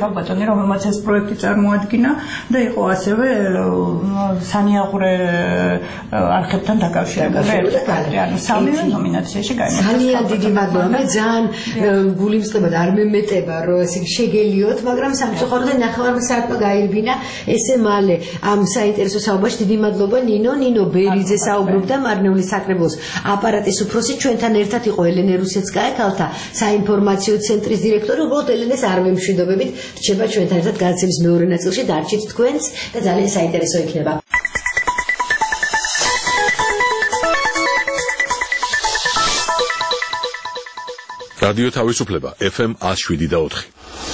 ქალბატონი, რომელმაც ეს პროექტი წარმოადგინა და იყო ასევე სანიაღვრე არხებთან დაკავშირებული ერთ-ერთი, ანუ სამივე ნომინაციაში გაიმარჯვეს. ძალიან დიდი მადლობა. მე ძალიან გული მსწრებად არ მემეტება, რომ ესე შეგელიოთ, მაგრამ სამწუხაროდ ნახევარმა საათმა გაირბინა ესე მალე ამ საინტერესო საუბარში. დიდი მადლობა ნინო, ნინო ბერიძე საუბრობდა მარნეულის საკრებულოს აპარატის უფროსი, ჩვენთან ერთად იყო ელენე რუსეცკაია, ქალთა საინფორმაციო ცენტრის დირექტორი. უბრალოდ ელენეს არ ვემშვიდობებით, რჩება ჩვენთან ერთად გადაცემის მეორე ნაწილში, დარჩით თქვენც და ძალიან საინტერესო იქნება. რადიო თავისუფლება ეფ ემ one oh seven და four.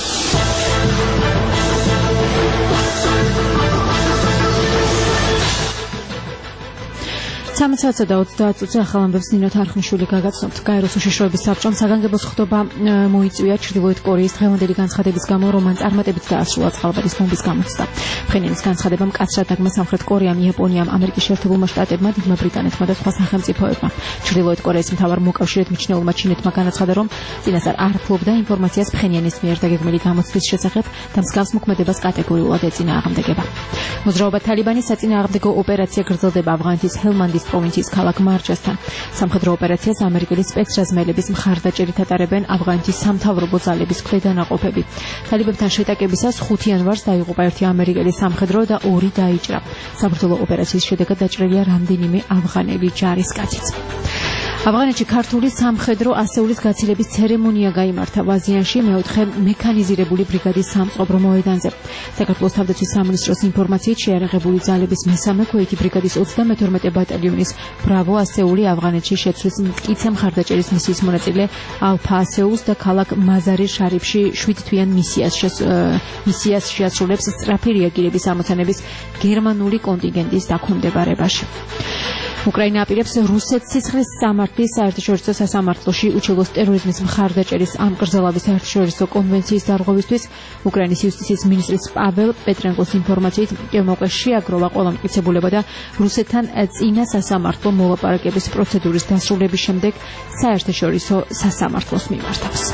სამოცდაათსა და ოცდაათ წუთზე ახალ ამბებს ნინო თარხნიშვილი გაგაცნობთ. გაეროს უშიშროების საბჭომ საგანგებო ხდობა მოიწვია ჩრდილოეთ კორეის დღევანდელი განცხადების გამო, რომან წარმატებით დაასრულა წყალბადის ბომბის გამოცდა. ფხენინის განცხადებამ მკაცრად დაგმა სამხრეთ კორეამ, იაპონიამ, ამერიკის შეერთებულმა შტატებმა, დიდმა ბრიტანეთმა და სხვა სახელმწიფოებმა. ჩრდილოეთ კორეის მთავარ მოკავშირედ მიჩნეულმა ჩინეთმა განაცხადა, რომ წინასწარ არ ფლობდა ინფორმაციას ფხენიანის მიერ დაგეგმილი გამოცდის შესახებ და მსგავს მოქმედებას კატეგორიულად ეწინააღმდეგება. მოძრაობა თალიბანის საწინააღმდეგო ოპერაცია გრძელდება ავღანეთის ჰელმანდის პროვინციის ქალაქ მარჯასთან. სამხედრო ოპერაციას ამერიკელი სპეცრაზმელების მხარდაჭერით ატარებენ ავღანეთის სამთავრობო ძალების ქვედანაყოფები. თალიბებთან შეტაკებისას ხუთი იანვარს დაიღუპა ერთი ამერიკელი სამხედრო და ორი დაიჭრა. საბრძოლო ოპერაციის შედეგად დაჭრილია რამდენიმე ავღანელი ჯარისკაციც. ავღანეთში ქართული სამხედრო ასეულის გაცილების ცერემონია გაიმართა ვაზიანში მეოთხე მექანიზირებული ბრიგადის სამწყობრო მოედანზე. საქართველოს თავდაცვის სამინისტროს ინფორმაციით შეიარაღებული ძალების მესამე ქვეითი ბრიგადის ოცდამეთორმეტე ბატალიონის ბრავო ასეული ავღანეთში შეცვლის მტკიცე მხარდაჭერის მისიის მონაწილე ალფა ასეულს და ქალაქ მაზარი შარიფში შვიდ თვიან მისიას მისიას შეასრულებს სწრაფი რეაგირების ამოცანების გერმანული კონტინგენტის დაქვემდებარებაში. უკრაინა აპირებს რუსეთს სისხლის სამართლის საერთაშორისო სასამართლოში უჩვეულოს ტერორიზმის მხარდაჭერის ამ კრძალავების საერთაშორისო კონვენციის დარღვევისთვის. უკრაინის იუსტიციის მინისტრის პაվել პეტრენკოს ინფორმაციით მკვლელობა შეაგროვა ყველა მტკიცებულება და რუსეთთან წინა სასამართლო მოლაპარაკების პროცედურის დასრულების შემდეგ საერთაშორისო სასამართლოს მიმართავს.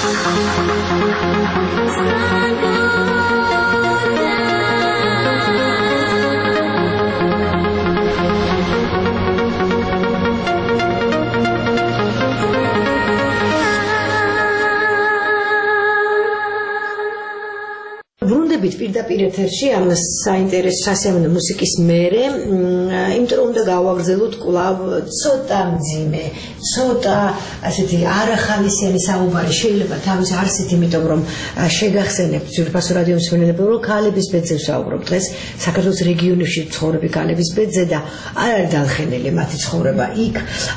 პირდაპირ ეთერში ამ საინტერესო სასიამოვნო მუსიკის მერე, იმიტომ რომ უნდა გავაგრძელოთ კვლავ ცოტა მძიმე, ცოტა ასეთი არახალისიანი საუბარი შეიძლება თავის არსით, იმიტომ რომ შეგახსენებთ ძვირფასო რადიო მსმენელებო, რომ ქალების ბედზე ვსაუბრობ დღეს, საქართველოს რეგიონებში ცხოვრები ქალების ბედზე და არ არის დალხენელი მათი ცხოვრება იქ.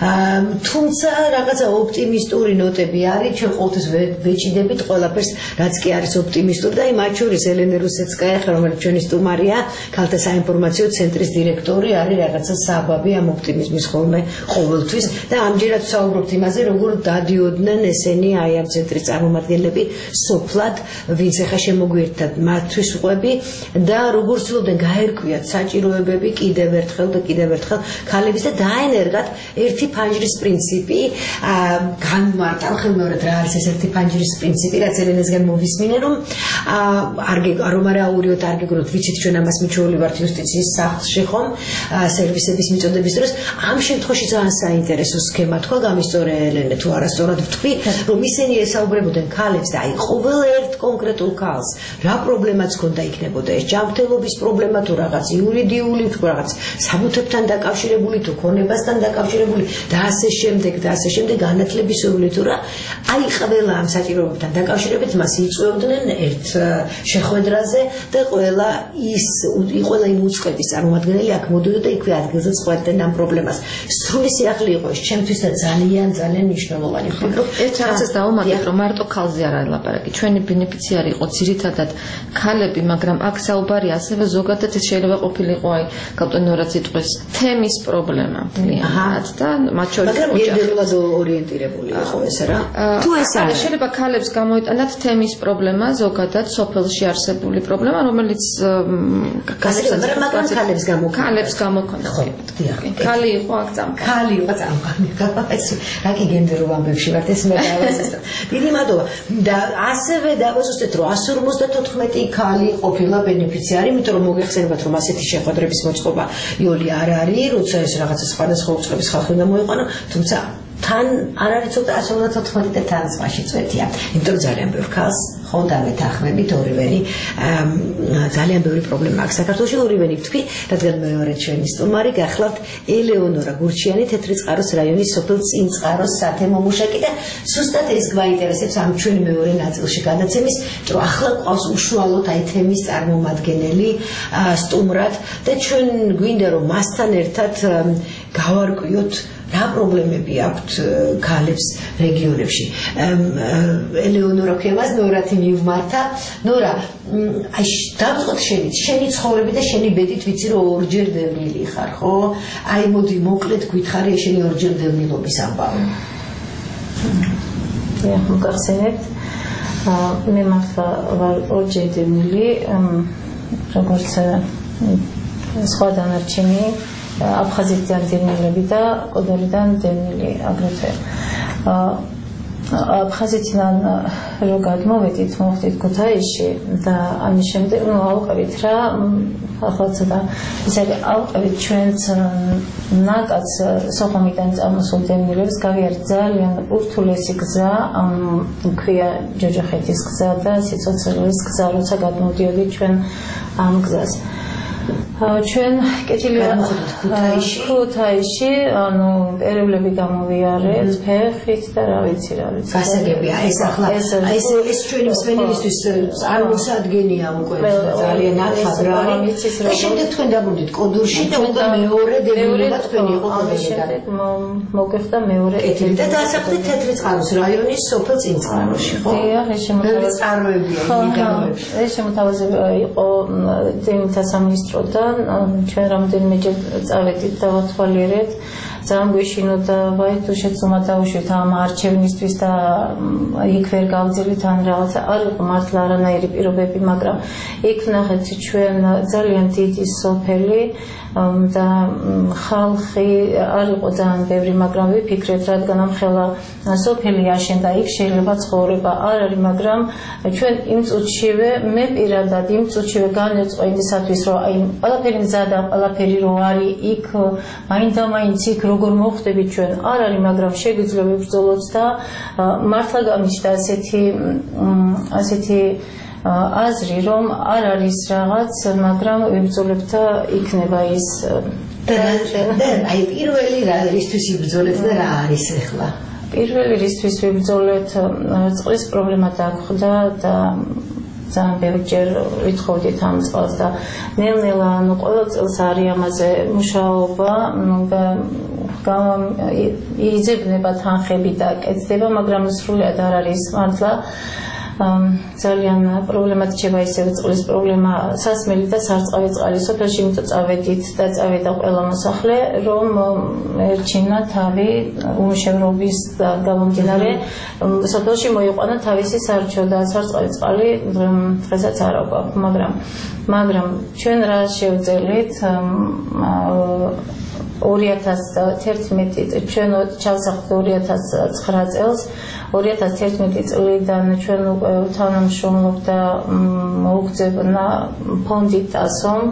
თუმცა რაღაცა ოპტიმისტური ნოტები არის, ჩვენ ყოველთვის ვეჭიდებით ყველაფერს, რაც კი არის ოპტიმისტური და მათ შორის ელენე რუსეცკაია, რომელიც ჩვენი სტუმარია, ქალთა საინფორმაციო ცენტრის დირექტორი, არის რაღაცა საბაბი ამ ოპტიმიზმის ხოლმე ყოველთვის და ამჯერად ვსაუბრობთ იმაზე, როგორ დადიოდნენ ესენი აი ამ ცენტრის წარმომადგენლები სოფლად, ვინც ახლა შემოგვიერთდათ მათთვის ვყვები და როგორ ცდილობდნენ გაერკვიათ საჭიროებები კიდევ ერთხელ და კიდევ ერთხელ ქალების და დაენერგათ ერთი ფანჯრის პრინციპი, განმარტავ ხელმეორედ რა არის ეს ერთი ფანჯრის პრინციპი, რაც ელენესგან მოვისმინე, რომ არ რომ არ აურიოთ, არ გეგროთ, ვიცით ჩვენ ამას მიჩვეული ვართ იუსტიციის სახლში ხომ, სერვისების მიწოდების დროს, ამ შემთხვევაში ძალიან საინტერესო სქემა თქვა, გამისწორე ელენე, თუ არასწორად ვთქვი, რომ ისინი ესაუბრებოდნენ ქალებს და აი ყოველ ერთ კონკრეტულ ქალს, რა პრობლემაც ჰქონდა იქნებოდა ეს ჯანმრთელობის პრობლემა თუ რაღაც იურიდიული, თუ რაღაც საბუთებთან დაკავშირებული, თუ ქონებასთან დაკავშირებული და ასე შემდეგ და ასე შემდეგ განათლებისეული თუ რა, აი ყველა ამ საჭიროებებთან დაკავშირებით მას იწვევდნენ ერთ შეხვედრაზე და ყველა ის ყველა იმ უწყების წარმომადგენელი აქ მოდიოდა და იქვე ადგილზე წყვეტდნენ ამ პრობლემას. სრული სიახლე იყო ეს ჩემთვისაც ძალიან ძალიან მნიშვნელოვანი იყო. ერთ რაღაცას დავუმატებ, რომ მარტო ქალზე არ არის ლაპარაკი. ჩვენი ბენეფიციარი იყო ძირითადად ქალები, მაგრამ აქ საუბარი ასევე ზოგადად შეიძლება ყოფილიყო აი კაპტონორაც იტყვის თემის პრობლემა. აჰა და მათ შორის მაგრამ გენდერულად ორიენტირებული იყო ეს რა. თუ ეს არის შეიძლება ქალებს გამოიტანათ თემის პრობლემა ზოგადად სოფელში არსებული პრობლემა, რომელიც ქალებს ქალებს გამოქონდა. ქალებს გამოქონდა. ხო, დიახ. ქალი იყო აქ წამყვანი. ქალი იყო წამყვანი. ეს რა კი გენდერულ ამბებში ვართ ეს მე დავაზუსტებ. დიდი მადლობა. და ასევე დავაზუსტეთ, რომ εκατს ორმოცდათოთხმეტი ქალი ყოფილა ბენეფიციარი, იმიტომ რომ მოგეხსენებათ, რომ ასეთი შეხვედრების მოწყობა იოლი არ არის, როცა ეს რაღაცა სხვადასხვა უწყების ხალხი უნდა მოიყვანო, თუმცა თან არ არის ცოტა εκατს ორმოცდათოთხმეტი და თან სხვაში წვეთია. იმიტომ ძალიან ბევრ ქალს ხო დავეთანხმებით ორივენი ძალიან ბევრი პრობლემა აქვს საქართველოში ორივენი ვთქვი, რადგან მეორე ჩვენი სტუმარი გახლავთ ელეონორა გურჩიანი თეთრიწყაროს რაიონის სოფელ წინწყაროს სათემო მუშაკი და ზუსტად ეს გვაინტერესებს ამ ჩვენი მეორე ნაწილში გადაცემის, რომ ახლა ყავს უშუალოდ აი თემის წარმომადგენელი სტუმრად და ჩვენ გვინდა რომ მასთან ერთად გავარკვიოთ რა პრობლემები აქვთ ქალებს რეგიონებში. ელეონორა ქვემას ნორათი მივმართა. ნორა, აი დავწყოთ შენი, შენი ცხოვრები და შენი ბედით ვიცი რომ ორჯერ დევნილი ხარ, ხო? აი მოდი მოკლედ გითხარი შენი ორჯერ დევნილობის ამბავი. Ja, მოგახსენებთ. მე მართლა ვარ ორჯერ დევნილი, როგორც სხვა დანარჩენი აფხაზეთიდან დევნილები და კოდორიდან დევნილი აგრეთვე. აფხაზეთიდან რო გადმოვედით, მოვხდით ქუთაისში და ამის შემდეგ ნუ ავყევით რა, ახლა ცოტა ის არის ავყევით ჩვენც ნაკაც სოხუმიდან წამოსულ დევნილებს გავიარეთ ძალიან ურთულესი გზა, ქვია ჯოჯოხეთის გზა და სიცოცხლის გზა, როცა გადმოვდიოდით ჩვენ ამ გზას. ჩვენ კეთილია ქუთაისში ქუთაისში ანუ პერივლები გამოვიარეთ ფეხით და რა ვიცი რა ვიცი გასაგებია ეს ახლა ეს ეს ჩვენი მსმენელისთვის წარმოსადგენია უკვე ძალიან ათად რა არის და შემდეგ თქვენ დაბრუნდით კოდურში და უკვე მეორე დევნილება თქვენი იყო კოდურიდან მოგეხდა მეორე კეთილი და დასახლდით თეთრიწყაროს რაიონის სოფელ წინწყაროში ხო დიახ ეს შემოთავაზებია ეს შემოთავაზება იყო დევნილთა სამინისტროდან ჩვენ რამდენიმეჯერ წავედით დავათვალიერეთ ძალიან გვეშინოდა ვაი თუ შეცდომა დავუშვით ამ არჩევნისთვის და იქ ვერ გავძილით ან რაღაცა არ იყო მართლა არანაირი პირობები, მაგრამ იქ ვნახეთ ჩვენ ძალიან დიდი სოფელი და ხალხი არ იყო ძალიან ბევრი, მაგრამ ვიფიქრეთ, რადგან ამ ხელა სოფელი აშენდა, იქ შეიძლება ცხოვრება არ არის, მაგრამ ჩვენ იმ წუთშივე მე პირადად იმ წუთშივე განეწყო იმისათვის, რომ აი ყველაფერი მზადა, ყველაფერი რო არის იქ, მაინდა-მაინც იქ როგორ მოხვდებით ჩვენ არ არის, მაგრამ შეგვიძლია ვიბრძოლოთ და მართლა გამიჩნდა ასეთი ასეთი აზრი, რომ არ არის რაღაც, მაგრამ ვიბრძოლებთ და იქნება ის და აი პირველი რა რისთვის იბრძოლეთ და რა არის ახლა? პირველი რისთვის ვიბრძოლეთ, წყლის პრობლემა დაგხვდა და ძალიან ბევრჯერ ვითხოვდით ამ წყალს და ნელ-ნელა ანუ ყველა წელს არის ამაზე მუშაობა და იძებნება თანხები და კეთდება, მაგრამ სრულად არ არის მართლა ძალიან პრობლემად შევა ისევ წყლის პრობლემა, სასმელი და სარწყავი წყალი სოფელში იმიტომ წავედით და წავედა ყველა მოსახლე, რომ ერჩინა თავი უმუშევრობის გამომდინარე სოფელში მოიყვანა თავისი სარჩო და სარწყავი წყალი დღესაც არ აქვს, მაგრამ მაგრამ ჩვენ რა შევძელით ორი ათას თერთმეტი ჩვენ ჩავსახთ ორი ათას ცხრა წელს ორი ათას თერთმეტი წლიდან ჩვენ უკვე თანამშრომლობ და მოუგზავნა ფონდი ტასომ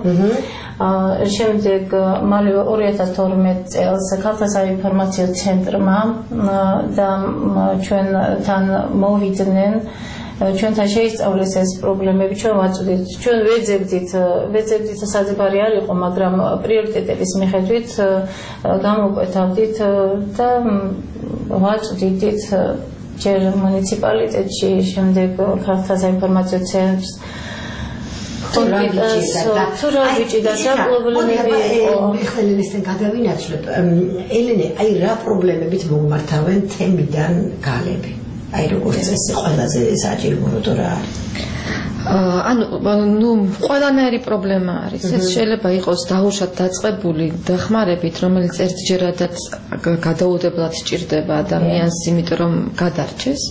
შემდეგ მალევე ორი ათას თორმეტი წელს ქალთა საინფორმაციო ცენტრმა და ჩვენთან მოვიდნენ ჩვენთან შეისწავლეს ეს პრობლემები, ჩვენ ვაწვდით, ჩვენ ვეძებდით, ვეძებდით საძებარი არ იყო, მაგრამ პრიორიტეტების მიხედვით გამოკვეთავდით და ვაწვდით ჯერ მუნიციპალიტეტში, შემდეგ ქალთა საინფორმაციო ცენტრს თუ რა ვიჭიდა პრობლემები იყო. ეხლენისთან გადავინაცვლებ. ელენე, აი რა პრობლემებით მომმართავენ თემიდან გალები? აი როგორც წესი ყველაზე საჭირო თუ რა არის? ანუ ნუ ყველანაირი პრობლემა არის. ეს შეიძლება იყოს დაუშვათ დაწყებული დახმარებით, რომელიც ერთჯერადაც გადაუდებლად სჭირდება ადამიანს, იმიტომ რომ გადარჩეს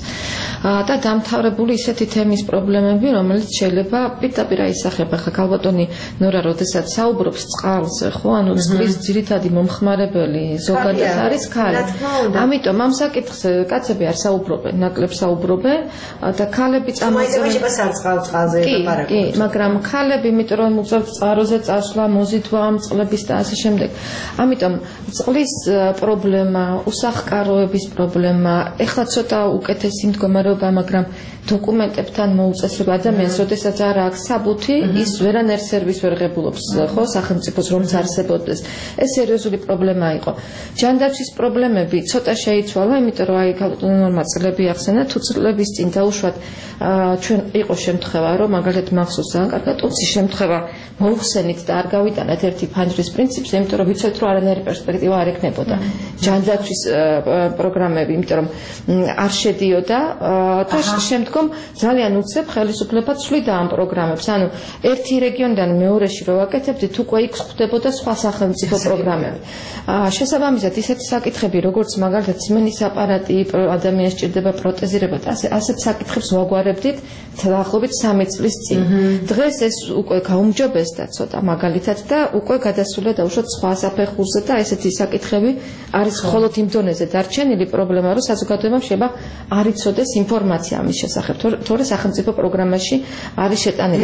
და დამთავრებული ისეთი თემის პრობლემები, რომელიც შეიძლება პირდაპირ აისახება. ხა ქალბატონი ნორა როდესაც საუბრობს წყალზე, ხო, ანუ წყლის ძირითადი მომხმარებელი ზოგადად არის ქალი. ამიტომ ამ საკითხზე კაცები არ საუბრობენ, ნაკლებ საუბრობენ და ქალები წამოწევენ კი, მაგრამ ქალები, იმიტომ რომ უწევთ წყაროზე წასვლა, მოზიდვა ამ წყლების და ასე შემდეგ. ამიტომ წყლის პრობლემა, უსახკაროების პრობლემა, ეხლა ცოტა უკეთესი მდგომარეობა, მაგრამ დოკუმენტებთან მოუწესრება ადამიანს, როდესაც არ აქვს საბუთი, ის ვერანაირ სერვისს ვერ ღებულობს, ხო, სახელმწიფოს რომც არსებობდეს. ეს სერიოზული პრობლემა იყო. ჯანდაცვის პრობლემები ცოტა შეიცვალა, იმიტომ რომ აი ქალბატონმა წლები ახსენა, თუ წლების წინ დაუშვათ ჩვენ იყო შემთხვევა, რომ მაგალითად მახსოვს ძალიან კარგად ოცი შემთხვევა მოუხსენით და არ გავიტანეთ ერთი ფანჯრის პრინციპს, იმიტომ რომ ვიცით რომ არანაირი პერსპექტივა არ ექნებოდა. ჯანდაცვის პროგრამები, იმიტომ რომ არ შედიოდა და შემდგომ ძალიან უცებ ხელისუფლება ცვლიდა ამ პროგრამებს. ანუ ერთი რეგიონიდან მეორეში რო ვაკეთებდით, უკვე იქ ხდებოდა სხვა სახელმწიფო პროგრამები. შესაბამისად, ისეთი საკითხები, როგორც მაგალითად სმენის აპარატი, ადამიანს სჭირდება პროტეზირება და ასე ასეთ საკითხებს ვაგვარებდით დაახლოებით სამი წლის წინ. დღეს ეს უკვე გაუმჯობესდა ცოტა მაგალითად და უკვე გადასულა დაუშვათ სხვა საფეხურზე და ესეთი საკითხები არის მხოლოდ იმ დონეზე დარჩენილი პრობლემა, რომ საზოგადოებამ შეიძლება არ იცოდეს ინფორმაცია ამის შესახებ, თორე სახელმწიფო პროგრამაში არის შეტანილი.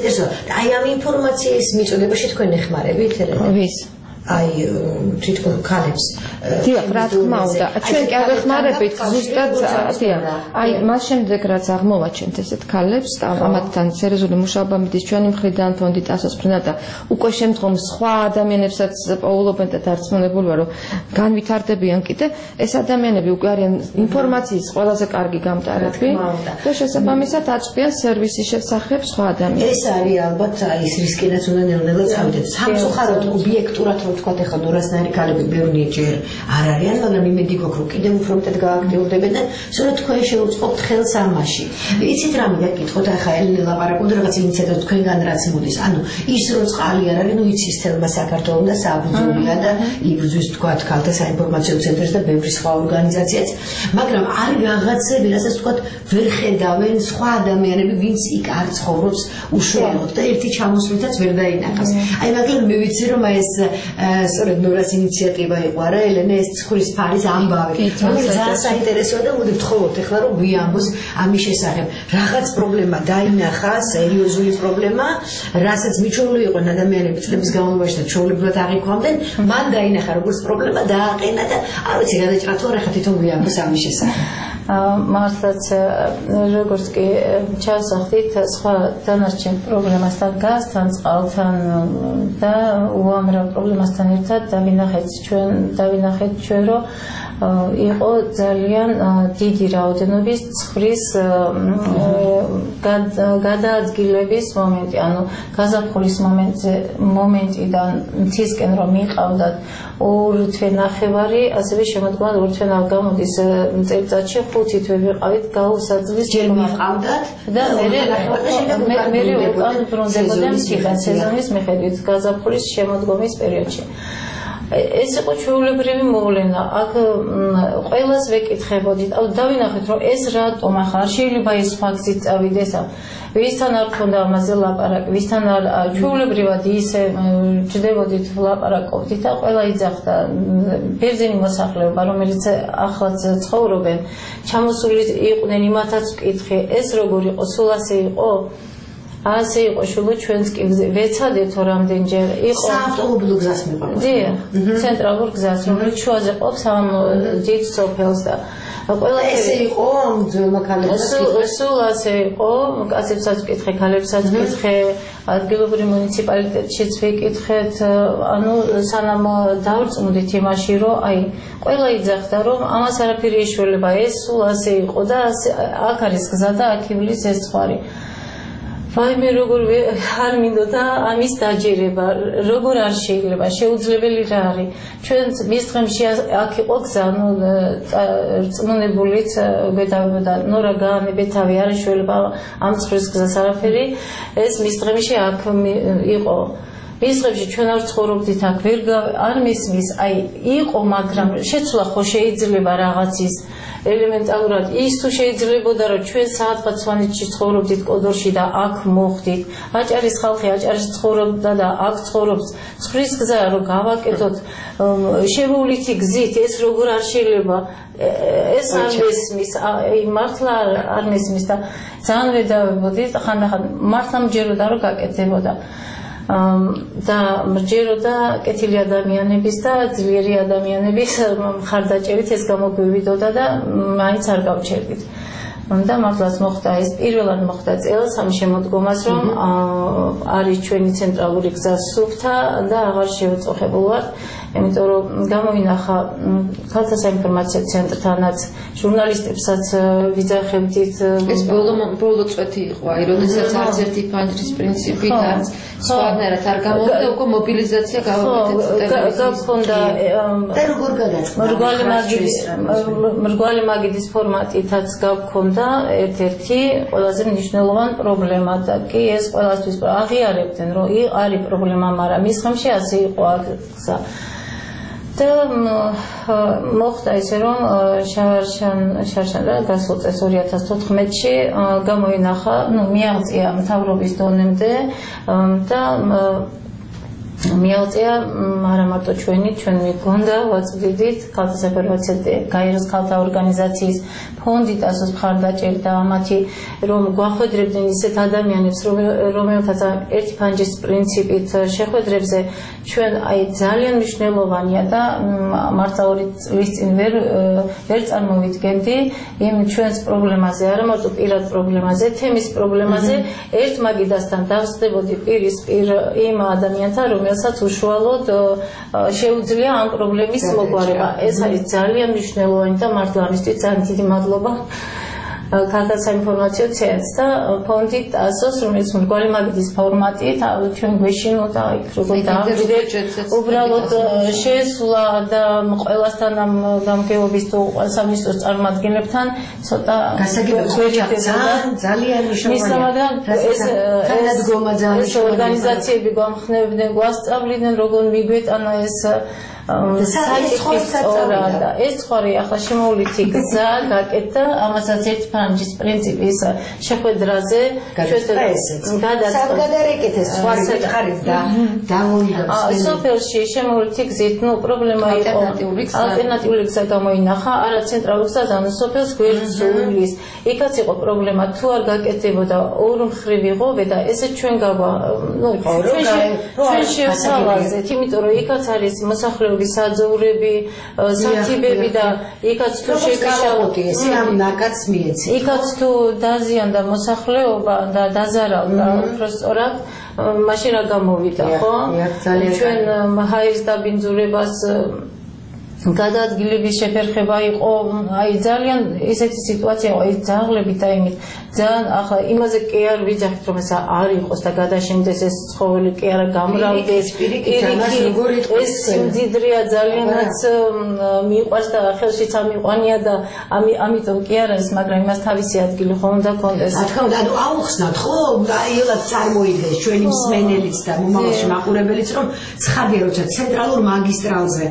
აი ამ ინფორმაციის მიწოდებაში თქვენ ეხმარებით? ვის? აი თვითონ ქალებს დიახ, რა თქმა უნდა, ჩვენ კი აღეხმარებით ზუსტად დიახ, აი მას შემდეგ რაც აღმოვაჩენთ ესეთ ქალებს, ამათთან სერიოზული მუშაობა მიდის ჩვენი მხრიდან, ფონდი ტასოს მხრიდან და უკვე შემდგომ სხვა ადამიანებსაც პოულობენ და დარწმუნებულია, რომ განვითარდებიან კიდე, ეს ადამიანები უკვე არიან ინფორმაციის ყველაზე კარგი გამტარები და შესაბამისად აწვდიან სერვისის შესახებ სხვა ადამიანებს. ეს არის ალბათ ის რისკინაც უნდა ნელ-ნელა წავიდეთ. სამწუხაროდ ობიექტურად ვთქვათ, ეხლა ნორასნაირი ქალები ბევრი ჯერ არ არიან, მაგრამ იმედი გვაქვს, რომ კიდევ უფრო მეტად გააქტიურდებენ და სწორედ თქვენ შეუწყობთ ხელს ამაში. იცით რა მიგაკითხოთ, ახლა ელენე ლაპარაკობდა რაღაც ინიციატივას თქვენგან რაც მოდის. ანუ ის რომ წყალი არ არის, ნუ იცის თელმა საქართველოს და საბრძოლია და იბრძვის თქვათ ქალთა საინფორმაციო ცენტრს და ბევრი სხვა ორგანიზაციაც, მაგრამ არის რაღაცები, რასაც თქვათ ვერ ხედავენ სხვა ადამიანები, ვინც იქ არ ცხოვრობს უშუალოდ და ერთი ჩამოსვლითაც ვერ დაინახავს. აი მაგრამ მე ვიცი რომ ეს სწორედ ნორას ინიციატივა იყო არა ელენე ეს ცხრის ფარის ამბავი. რომელიც ძალიან საინტერესოა და მოდი ვთხოვოთ ეხლა რომ გვიამბოს ამის შესახებ. რაღაც პრობლემა დაინახა, სერიოზული პრობლემა, რასაც მიჩვეული იყვნენ ადამიანები წლების განმავლობაში და ჩვეულებრივად აღიქვამდნენ, მან დაინახა როგორც პრობლემა დააყენა და არ ვიცი გადაჭრა თუ არა ხა თვითონ გვიამბოს ამის შესახებ. მართლაც როგორც კი ჩავსახდით სხვა დანარჩენ პრობლემასთან გასთან წყალთან და უამრავ პრობლემასთან ერთად დავინახეთ ჩვენ დავინახეთ ჩვენ რომ იყო ძალიან დიდი რაოდენობის ცხრის გადაადგილების მომენტი, ანუ გაზაფხულის მომენტზე მომენტიდან მთისკენ რომ მიყავდათ ორი თვე ნახევარი, ასევე შემოდგომა ორი თვე გამოდის წელიწადში ხუთი თვე ვიყავით გაუსაძლის ჯერ მიყავდათ და მე მე უკან ბრუნდებოდა მთიდან სეზონის მიხედვით გაზაფხულის შემოდგომის პერიოდში. ეს იყო ჩვეულებრივი მოვლენა. აქ ყველას ვეკითხებოდით, დავინახეთ რომ ეს რატომ ახლა არ შეიძლება ის სხვა გზით წავიდეს. ვისთან არ ქონდა ამაზე ლაპარაკი, ვისთან არ ჩვეულებრივად ისე ჯდებოდით ლაპარაკობდით და ყველა იძახდა ბერძენი მოსახლეობა, რომელიც ახლაც ცხოვრობენ, ჩამოსული იყვნენ იმათაც ვკითხე, ეს როგორ იყო, სულ ასე იყო? ასე იყო შულო ჩვენს კი ვეცადეთ რამდენჯერ იყო საავტომობილო გზას მიყვარს. დიახ, ცენტრალურ გზას, რომელიც შუაზე ყოფს ამ დიდ სოფელს და ყველა ესე იყო ძველმა ქალებსაც სულ ასე იყო, კაცებსაც ვკითხე, ქალებსაც ვკითხე, ადგილობრივ მუნიციპალიტეტშიც ვიკითხეთ, ანუ სანამ დავრწმუნდით იმაში, რომ აი ყველა იძახდა, რომ ამას არაფერი ეშველება, ეს სულ ასე იყო და აქ არის გზა და აქ ივლის ეს ხვარი. ვაიმე როგორ არ მინდოდა ამის დაჯერება, როგორ არ შეიძლება, შეუძლებელი რა არის. ჩვენ მის დღემში აქ იყო გზა, ნუ რწმუნებულიც გვედავებოდა, ნორა გაანებეთავი არ შეიძლება ამ ცხრის გზას არაფერი, ეს მის დღემში აქ იყო. მის დღემში ჩვენ არ ცხოვრობდით აქ, ვერ არ მისმის, აი იყო, მაგრამ შეცვლა ხო შეიძლება რაღაცის ელემენტალურად ის თუ შეიძლებოდა რომ ჩვენ საათღაც სვანეთში ცხოვრობდით კოდორში და აქ მოხდით აჭარის ხალხი აჭარში ცხოვრობდა და აქ ცხოვრობს ცხრის გზა რომ გავაკეთოთ შემოვლითი გზით ეს როგორ არ შეიძლება ეს არ მესმის მართლა არ მესმის და ძალიან ვედავებოდით ხანდახან მართლა მჯეროდა რომ გაკეთებოდა და მჯეროდა კეთილი ადამიანების და ძლიერი ადამიანების მხარდაჭერით ეს გამოგვივიდოდა და მაინც არ გავჩერდით. და მართლაც მოხდა ეს პირველად მოხდა წელს ამ შემოდგომას რომ არის ჩვენი ცენტრალური გზა სუფთა და აღარ შევწოხებულ ვართ, იმიტომ რომ გამოინახა ქალთა საინფორმაციო ცენტრთანაც ჟურნალისტებსაც ვიძახებდით ეს ბოლო ბოლო წვეთი იყო, აი როდესაც არც ერთი ფანჯრის პრინციპი და სხვანაირად არ გამოვიდა, უკვე მობილიზაცია გავაკეთეთ გაქონდა და როგორ გადაწყდა მრგვალი მაგიდის ფორმატითაც გაქონდა ერთ-ერთი ყველაზე მნიშვნელოვანი პრობლემა და კი ეს ყველასთვის აღიარებდნენ რომ არის პრობლემა, მაგრამ ის ხმში ასე იყო გზა და მოხდა ისე რომ შარშან შარშან და გასულ წელს ორი ათას თოთხმეტში გამოინახა, ნუ მიაღწია მთავრობის დონემდე და მიაღწია არა მარტო ჩვენი, ჩვენ მიგონდა ვაწვდიდით ქალთა საინფორმაციო გაეროს ქალთა ორგანიზაციის ფონდი დასოს მხარდაჭერდა მათი რომ გვახვედრებდნენ ისეთ ადამიანებს რომელთაც ერთი ფანჯრის პრინციპით შეხვედრებზე ჩვენ აი ძალიან მნიშვნელოვანია და მართლა ორი წლის წინ ვერ ვერ წარმოვიდგენდი იმ ჩვენს პრობლემაზე, არა მარტო პირად პრობლემაზე, თემის პრობლემაზე ერთ მაგიდასთან დავსდებოდი პირისპირ იმ ადამიანთან რომელსაც უშუალოდ შეუძლია ამ პრობლემის მოგვარება. ეს არის ძალიან მნიშვნელოვანი და მართლა ამისთვის ძალიან დიდი მადლობა. ქართულ საინფორმაციო ცენტრს და ფონდით ასოს, რომელიც მრგვალი მაგიდის ფორმატით ჩვენ გვეშინო და იქ როგორ დავდივდეთ უბრალოდ შეესვლა და ყველასთან ამ გამგეობის თუ სამინისტროს წარმომადგენლებთან ცოტა ძალიან მნიშვნელოვანია ეს თანადგომა ძალიან ეს ორგანიზაციები გვამხნევდნენ, გვასწავლიდნენ როგორ მიგვეტანა ეს საერთოდ ეს ხარი ახლა შემოვლითი გზა გაკეთდა ამასაც ერთ ფანჯის პრინციპის შეხვედრაზე გადაწყდა გადარეკეთეს ხარი ხარით და დამოინდოს სოფელში შემოვლითი გზით ნუ პრობლემა იყო ალტერნატიული გზა გამოინახა არა ცენტრალური გზა და სოფელს გვერდსულის იქაც იყო პრობლემა თუ არ გაკეთდებოდა ორ მხრივ იღობე და ესე ჩვენ გავა ნუ ჩვენ შევსავაზეთ იმიტომ რომ იქაც არის მოსახლეობის საძოვრები, სათიბები და იქაც თუ შეკიშავოდი ეს ამ ნაკადს მიეცე. იქაც თუ დაზიანდა მოსახლეობა და დაზარავდა უბრალოდ მაშინ რა გამოვიდა, ხო? ჩვენ ჰაერის დაბინძურებას გადაადგილების შეფერხება იყო, აი ძალიან ესეთი სიტუაცია იყო, ეს ძაღლები და იმით ძალიან ახლა იმაზე კი არ ვიძახით რომ ეს არ იყოს და გადაშენდეს ეს ცხოველი კი არა გამრავლდეს ეს სიმდიდრეა ძალიანაც მიყვარს და ხელშიც ამიყვანია და ამიტომ კი არა ეს მაგრამ იმას თავისი ადგილი ხომ უნდა კონდეს რა თქმა უნდა ანუ აუხსნათ ხო აიელად წარმოიდგეს ჩვენი მსმენელიც და მომავალში მაყურებელიც რომ ცხადია როცა ცენტრალურ მაგისტრალზე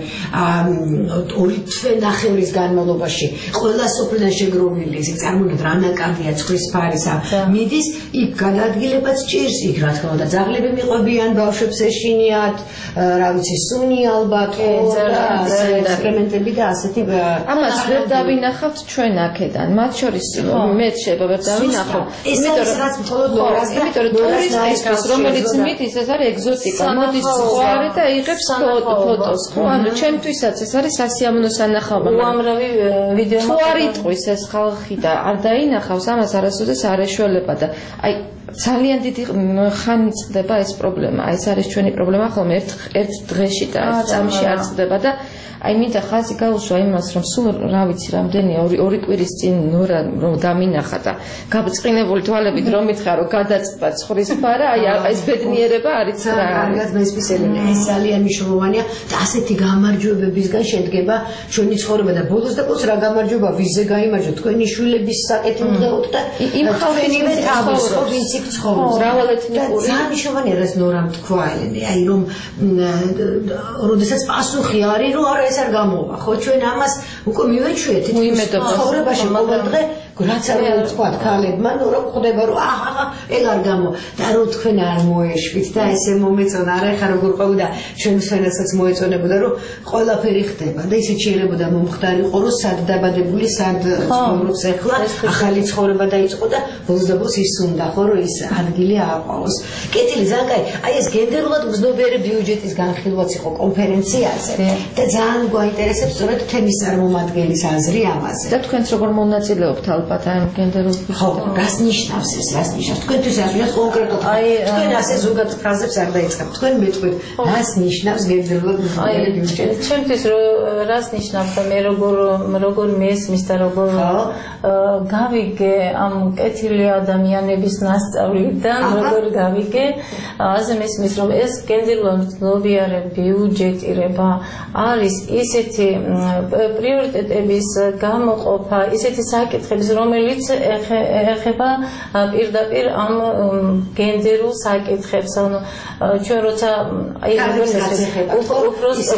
ორი თვე ნახევრის განმავლობაში ყველა სოფლიდან შეგროვილი ისე წარმოგიდგენთ რა ნაკადია ცხვრის ფარისა მიდის იქ გადაადგილებაც ჭირს იქ რა თქმა უნდა ძაღლები მიყვებიან ბავშვებს ეშინიათ რა ვიცი სუნი ალბათ და ექსპერიმენტები და ასეთი ამას ვერ დავინახავთ ჩვენ აქედან მათ შორის მეც შეიძლება ვერ დავინახო იმიტომ რომ რაც მხოლოდ ნორას და იმიტომ რომ ტურისტისთვის რომელიც მიდის ეს არის ეგზოტიკა მოდის ზღვარი და იღებს ფოტოს ხო ანუ ჩემთვისაც ეს არის სასიამოვნო სანახაობა უამრავი ვიდეო თუ არ იტყვის ეს ხალხი და არ დაინახავს ამას არასოდეს არ ეშველება და აი ძალიან დიდი ხანი წყდება ეს პრობლემა აი ეს არის ჩვენი პრობლემა ხოლმე ერთ ერთ დღეში და წამში არ წყდება და აი მინდა ხაზი გაუსვა იმას რომ სულ რა ვიცი რამდენია ორი ორი კვირის წინ ნორა რომ დამინახა და გაბრწყინებული თვალებით რომ მითხრა რომ გადაწყდა ცხვრის ფარა აი ეს ბედნიერება არის რა კარგად მესმისელია ეს ძალიან მნიშვნელოვანია და ასეთი გამარჯვებებისგან შედგება ჩვენი ცხოვრება და ბოლოს და ბოლოს რა გამარჯვება ვიზე გაიმარჯვა თქვენი შვილების საკეთილ დღეოთ და იმ ხალხის თავის ხო ვინც იქ ცხოვრობს რავალეთნიკური ძალიან მნიშვნელოვანია ეს ნორამ თქვა ელენე აი რომ როდესაც პასუხი არის რომ არა ეს არ გამოვა ხო ჩვენ ამას უკვე მივეჩვიეთ ცხოვრებაში ყოველდღე რაც არ ვთქვათ ქალებმა ნუ რომ ხდება რომ აჰა ეგ არ გამო და რო თქვენ არ მოეშვით და ესე მომეწონა არა ხა როგორ ყვეოდა ჩვენ მსვენელსაც მოეწონებოდა რომ ყველაფერი ხდება და ისე შეიძლება მომხდარიყო რომ სად დაბადებული სად ცხოვრობს ახლა ახალი ცხოვრება დაიწყო და ბოლოს და ბოლოს ის უნდა ხო რომ ის ადგილი ააყვავოს კეთილი ძალიან კაი აი ეს გენდერულად გზნობიერი ბიუჯეტის განხილვაც იყო კონფერენციაზე და ძალიან გვაინტერესებს სწორედ თემის წარმომადგენლის აზრი ამაზე და თქვენც როგორ მონაწილეობთ ალბათ აი გენდერულ ბიუჯეტში რას ნიშნავს ეს რას ნიშნავს თქვენთვის არის კონკრეტულად აი თქვენ ასე ზოგად ფრაზებს არ დაიწყებთ თქვენ მეტყვით რას ნიშნავს გენდერულად გზნობიერი ბიუჯეტი ჩემთვის რას ნიშნავს და მე როგორ როგორ მესმის და როგორ გავიგე ამ კეთილი ადამიანების ნასწავლიდან როგორ გავიგე ასე მესმის რომ ეს გენდერულად გზნობიერი ბიუჯეტირება არის ისეთი პრიორიტეტების გამოყოფა, ისეთი საკითხების, რომელიც ეხება პირდაპირ ამ გენდერულ საკითხებს. ანუ ჩვენ როცა აი უფროს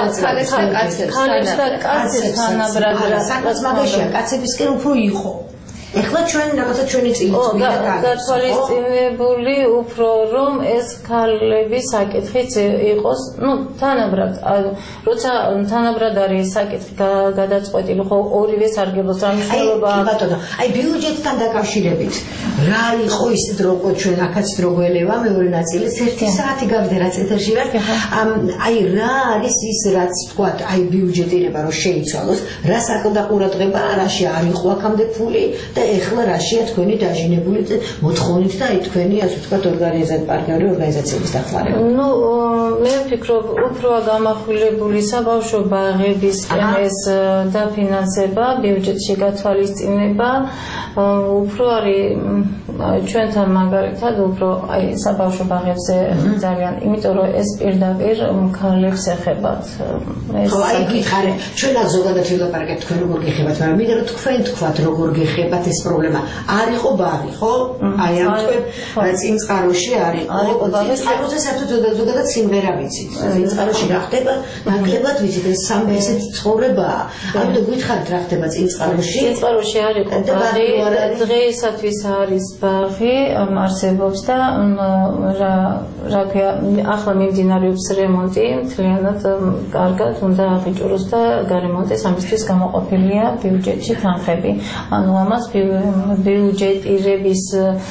ქალებს და კაცებს თანაბრად საკაც მაგაშია, კაცებისკენ უფრო იყო. ეხლა ჩვენ რაღაცა ჩვენი წინით გათვალისწინებული უფრო რომ ეს ქალების საკითხიც იყოს, ну, თანაბრად, როცა თანაბრად არის საკითხი გადაწყვეტილი, ხო ორივე სარგებლობს რა მნიშვნელობა აქვს. აი, ბატონო, აი ბიუჯეტთან დაკავშირებით რა იყო ის დროგო ჩვენ აქაც დროგველევა მეორე ნაწილის ერთი საათი გავდე რაც ეთერში ვარ. აი რა არის ის რაც ვთქვათ, აი ბიუჯეტირება რომ შეიცვალოს, რა საყდა ყურადღება, რაში არ იყო აქამდე ფული და და ეხლა რაშია თქვენი დაჟინებული მოთხოვნით და აი თქვენი ასე ვთქვათ ორგანიზაცია პარტნიორი ორგანიზაციების დახმარება. Ну, მე ვფიქრობ, უფრო გამახვილებული საბავშვო ბაღებისკენ ეს დაფინანსება, ბიუჯეტში გათვალისწინება, უფრო არის ჩვენთან მაგალითად უფრო აი საბავშვო ბაღებზე ძალიან, იმიტომ რომ ეს პირდაპირ ქალებს ეხებათ. ხო, აი გითხარი, ჩვენ ზოგადად ვილაპარაკეთ თქვენ როგორ გეხებათ, მაგრამ მინდა რომ თქვენ თქვათ როგორ გეხებათ ეს პრობლემა. არ იყო ბაღი, ხო? აი ამ თქვენ წინწყაროში არ იყო. წინწყაროზე საერთოდ ზოგადად სიმღერა ვიცით. წინწყაროში რა ხდება? ნაკლებად ვიცით, ეს სამი ესეთ ცხოვრებაა. ამიტომ გითხარით რა ხდება წინწყაროში? წინწყაროში არ იყო ბაღი, დღეისათვის არის ბაღი, არსებობს და რა რა ქვია, ახლა მიმდინარეობს რემონტი, მთლიანად კარგად უნდა აღიჭუროს და გარემონტეს ამისთვის გამოყოფილია ბიუჯეტში თანხები. ანუ ამას ბიუჯეტირების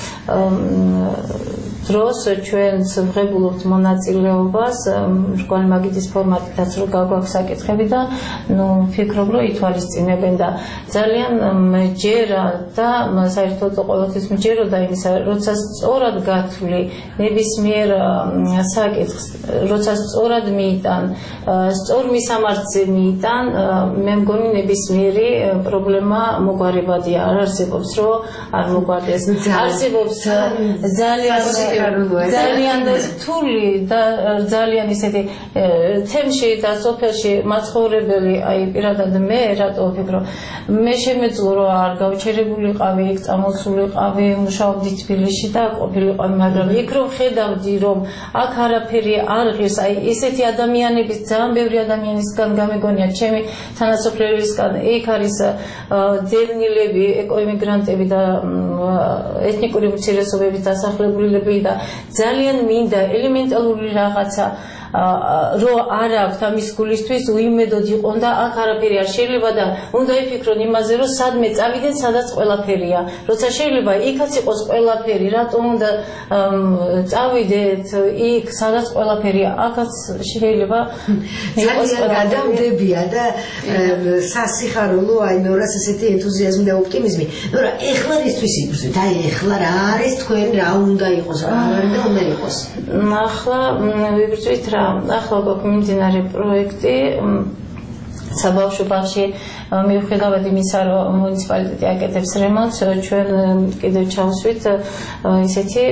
დროს ჩვენც ვღებულობთ მონაწილეობას რკვალი მაგიდის ფორმატითაც რო გაგვაქვს საკითხები და ნუ ვფიქრობ რომ ითვალისწინებენ და ძალიან მჯერა და საერთოდ ყოველთვის მჯეროდა იმისა როცა სწორად გათვლი ნებისმიერ საკითხს როცა სწორად მიიტან სწორ მისამართზე მიიტან მე მგონი ნებისმიერი პრობლემა მოგვარებადია არ არსებობს რომ არ მოგვარდეს არსებობს ძალიან ძალიან რთული და ძალიან ისეთი თემში და სოფელში მაცხოვრებელი აი პირადად მე რატო ვფიქრო მე შემეძლო რომ არ გავჩერებულიყავი იქ წამოსულიყავი მუშაობდი თბილისში და ყოფილიყავი მაგრამ იქ რომ ხედავდი რომ აქ არაფერი არ ღირს აი ესეთი ადამიანების ძალიან ბევრი ადამიანისგან გამეგონია ჩემი თანასოფლელებისგან იქ არის დევნილები ეკოიმიგრანტები და ეთნიკური უმცირესობების დასახლებულები და ძალიან მინდა ელემენტარული რაღაცა რო არ აქვს ამის გულისთვის უიმედოდ იყონ და აქ არაფერი არ შეიძლება და უნდა იფიქრონ იმაზე რომ სადმე წავიდნენ სადაც ყველაფერია როცა შეიძლება იქაც იყოს ყველაფერი რატომ უნდა წავიდეთ იქ სადაც ყველაფერია აქაც შეიძლება იყოს გადამდებია და სასიხარულო აი ნორას ესეთი ენთუზიაზმი და ოპტიმიზმი ნორა ეხლა რისთვის იბრძვით აი ეხლა რა არის თქვენ რა უნდა იყოს რა არ და უნდა იყოს ახლა ვიბრძვით რა ახლა გვაქვს მიმდინარე პროექტი საბავშვო ბაღში მიუხედავად იმისა რომ მუნიციპალიტეტი აკეთებს რემონტს ჩვენ კიდევ ჩავსვით ისეთი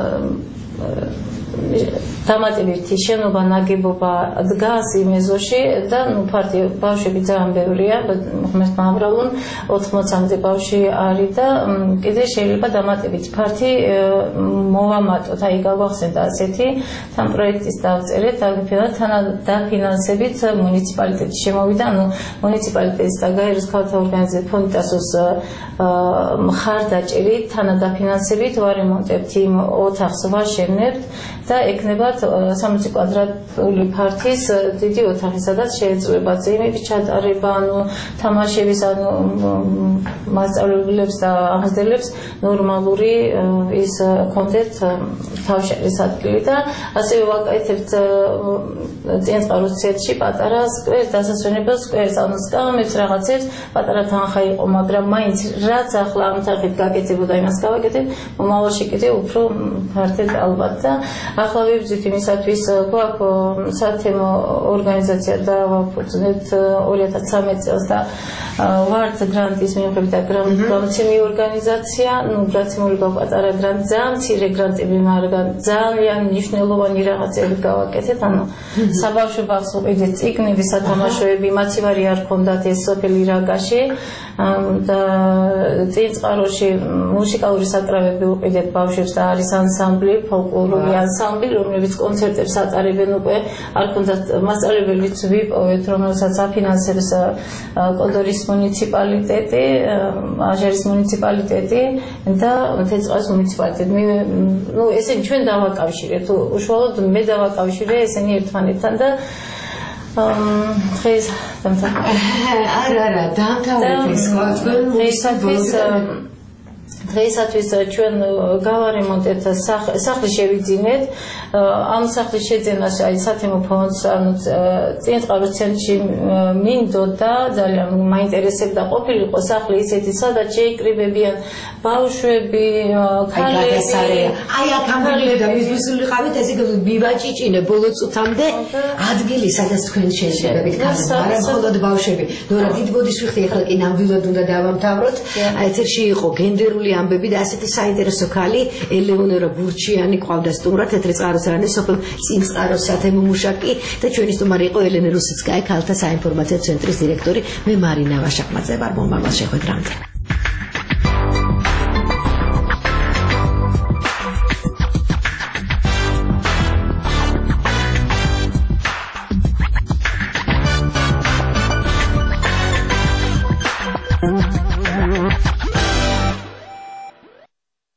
დამატებითი შენობა ნაგებობა დგას იმ ეზოში და ნუ ფართი ბავშვები ძალიან ბევრია ღმერთმა აბრალონ ოთხმოცამდე ბავშვი არის და კიდე შეიძლება დამატებით ფართი მოვამატოთ აი გავახსენდა ასეთი თან პროექტის დავწერეთ დაფინანსებით მუნიციპალიტეტი შემოვიდა ანუ მუნიციპალიტეტის და გაეროს ქალთა ორგანიზაციის ფონდასოს მხარდაჭერით თანადაფინანსებით ვარემონტებთ იმ ოთახს ვაშენებთ და ეკნებათ სამოცი კვადრატული ფართის დიდი ოთახი, სადაც შეეძლება ძიმების ჩატარება, ანუ თამაშების, ანუ მასწავლებლებს და აღზრდელებს ნორმალური ის კონდეთ თავშეყრის ადგილი და ასევე ვაკეთებთ წინწყაროს ცენტრში პატარა სკვერს, დასასვენებელ სკვერს, ანუ სკამებს რაღაცებს, პატარა თანხა იყო, მაგრამ მაინც რაც ახლა ამ თანხით გაკეთებოდა, იმას გავაკეთებ, მომავალში კიდე უფრო ფართედ ალბათ და ახლა ვიბრძვით იმისათვის გვაქვს სათემო ორგანიზაცია და ვაფუძნებთ ორი ათას ცხრამეტ წელს და ვართ გრანტის მიიღებით და გრანტის ორგანიზაცია, ნუ გრაციმული გვაქვს პატარა გრანტი, ძალიან მცირე გრანტები, მაგრამ ძალიან მნიშვნელოვანი რაღაცები გავაკეთეთ, ანუ საბავშვო ბაღს ვყიდეთ წიგნები, სათამაშოები, მაცივარი არ ჰქონდათ ეს სოფელი რაგაში და წინწყაროში მუსიკალური საკრავები ვყიდეთ ბავშვებს და არის ანსამბლი, ფოლკლორული ანსამბლი, რომლებიც კონცერტებს ატარებენ უკვე, არ ჰქონდათ მასწავლებელიც ვიპოვეთ, რომელსაც აფინანსებს კოდორის მუნიციპალიტეტი, აჟარის მუნიციპალიტეტი და თეწყას მუნიციპალიტეტი. ნუ ესენი ჩვენ დავაკავშირეთ, უშუალოდ მე დავაკავშირე ესენი ერთმანეთთან და დღეს დამთავრდა. არა, არა, დამთავრდა ეს ყოველთვის დღეისათვის ჩვენ გავარემონტეთ სახლი შევიძინეთ ამ სახლის შეძენას აი სათემო ფონდს ანუ წინწყაროს ცენტრში მინდოდა ძალიან მაინტერესებდა ყოფილიყო სახლი ისეთი სადაც შეიკრიბებიან ბავშვები ქალები აი აქ ამბობთ და მისულიყავით ესე მივაჭიჭინე ბოლო წუთამდე ადგილი სადაც თქვენ შეიძლება გქონდეთ არა მხოლოდ ბავშვები ნორა დიდ ბოდიშს ვიხდი ახლა კი ნამდვილად უნდა დავამთავროთ ეთერში იყო გენდერული ამბები და ასეთი საინტერესო ქალი ელეონორა ბურჩიანი ყავდა სტუმრად თეთრი წყაროს რანი სოფელ წინწყაროს სათემო მუშაკი და ჩვენი სტუმარი იყო ელენე რუსიცკაია ქალთა საინფორმაციო ცენტრის დირექტორი მე მარინა ვაშაკმაძე ვარ მომავალ შეხვედრამდე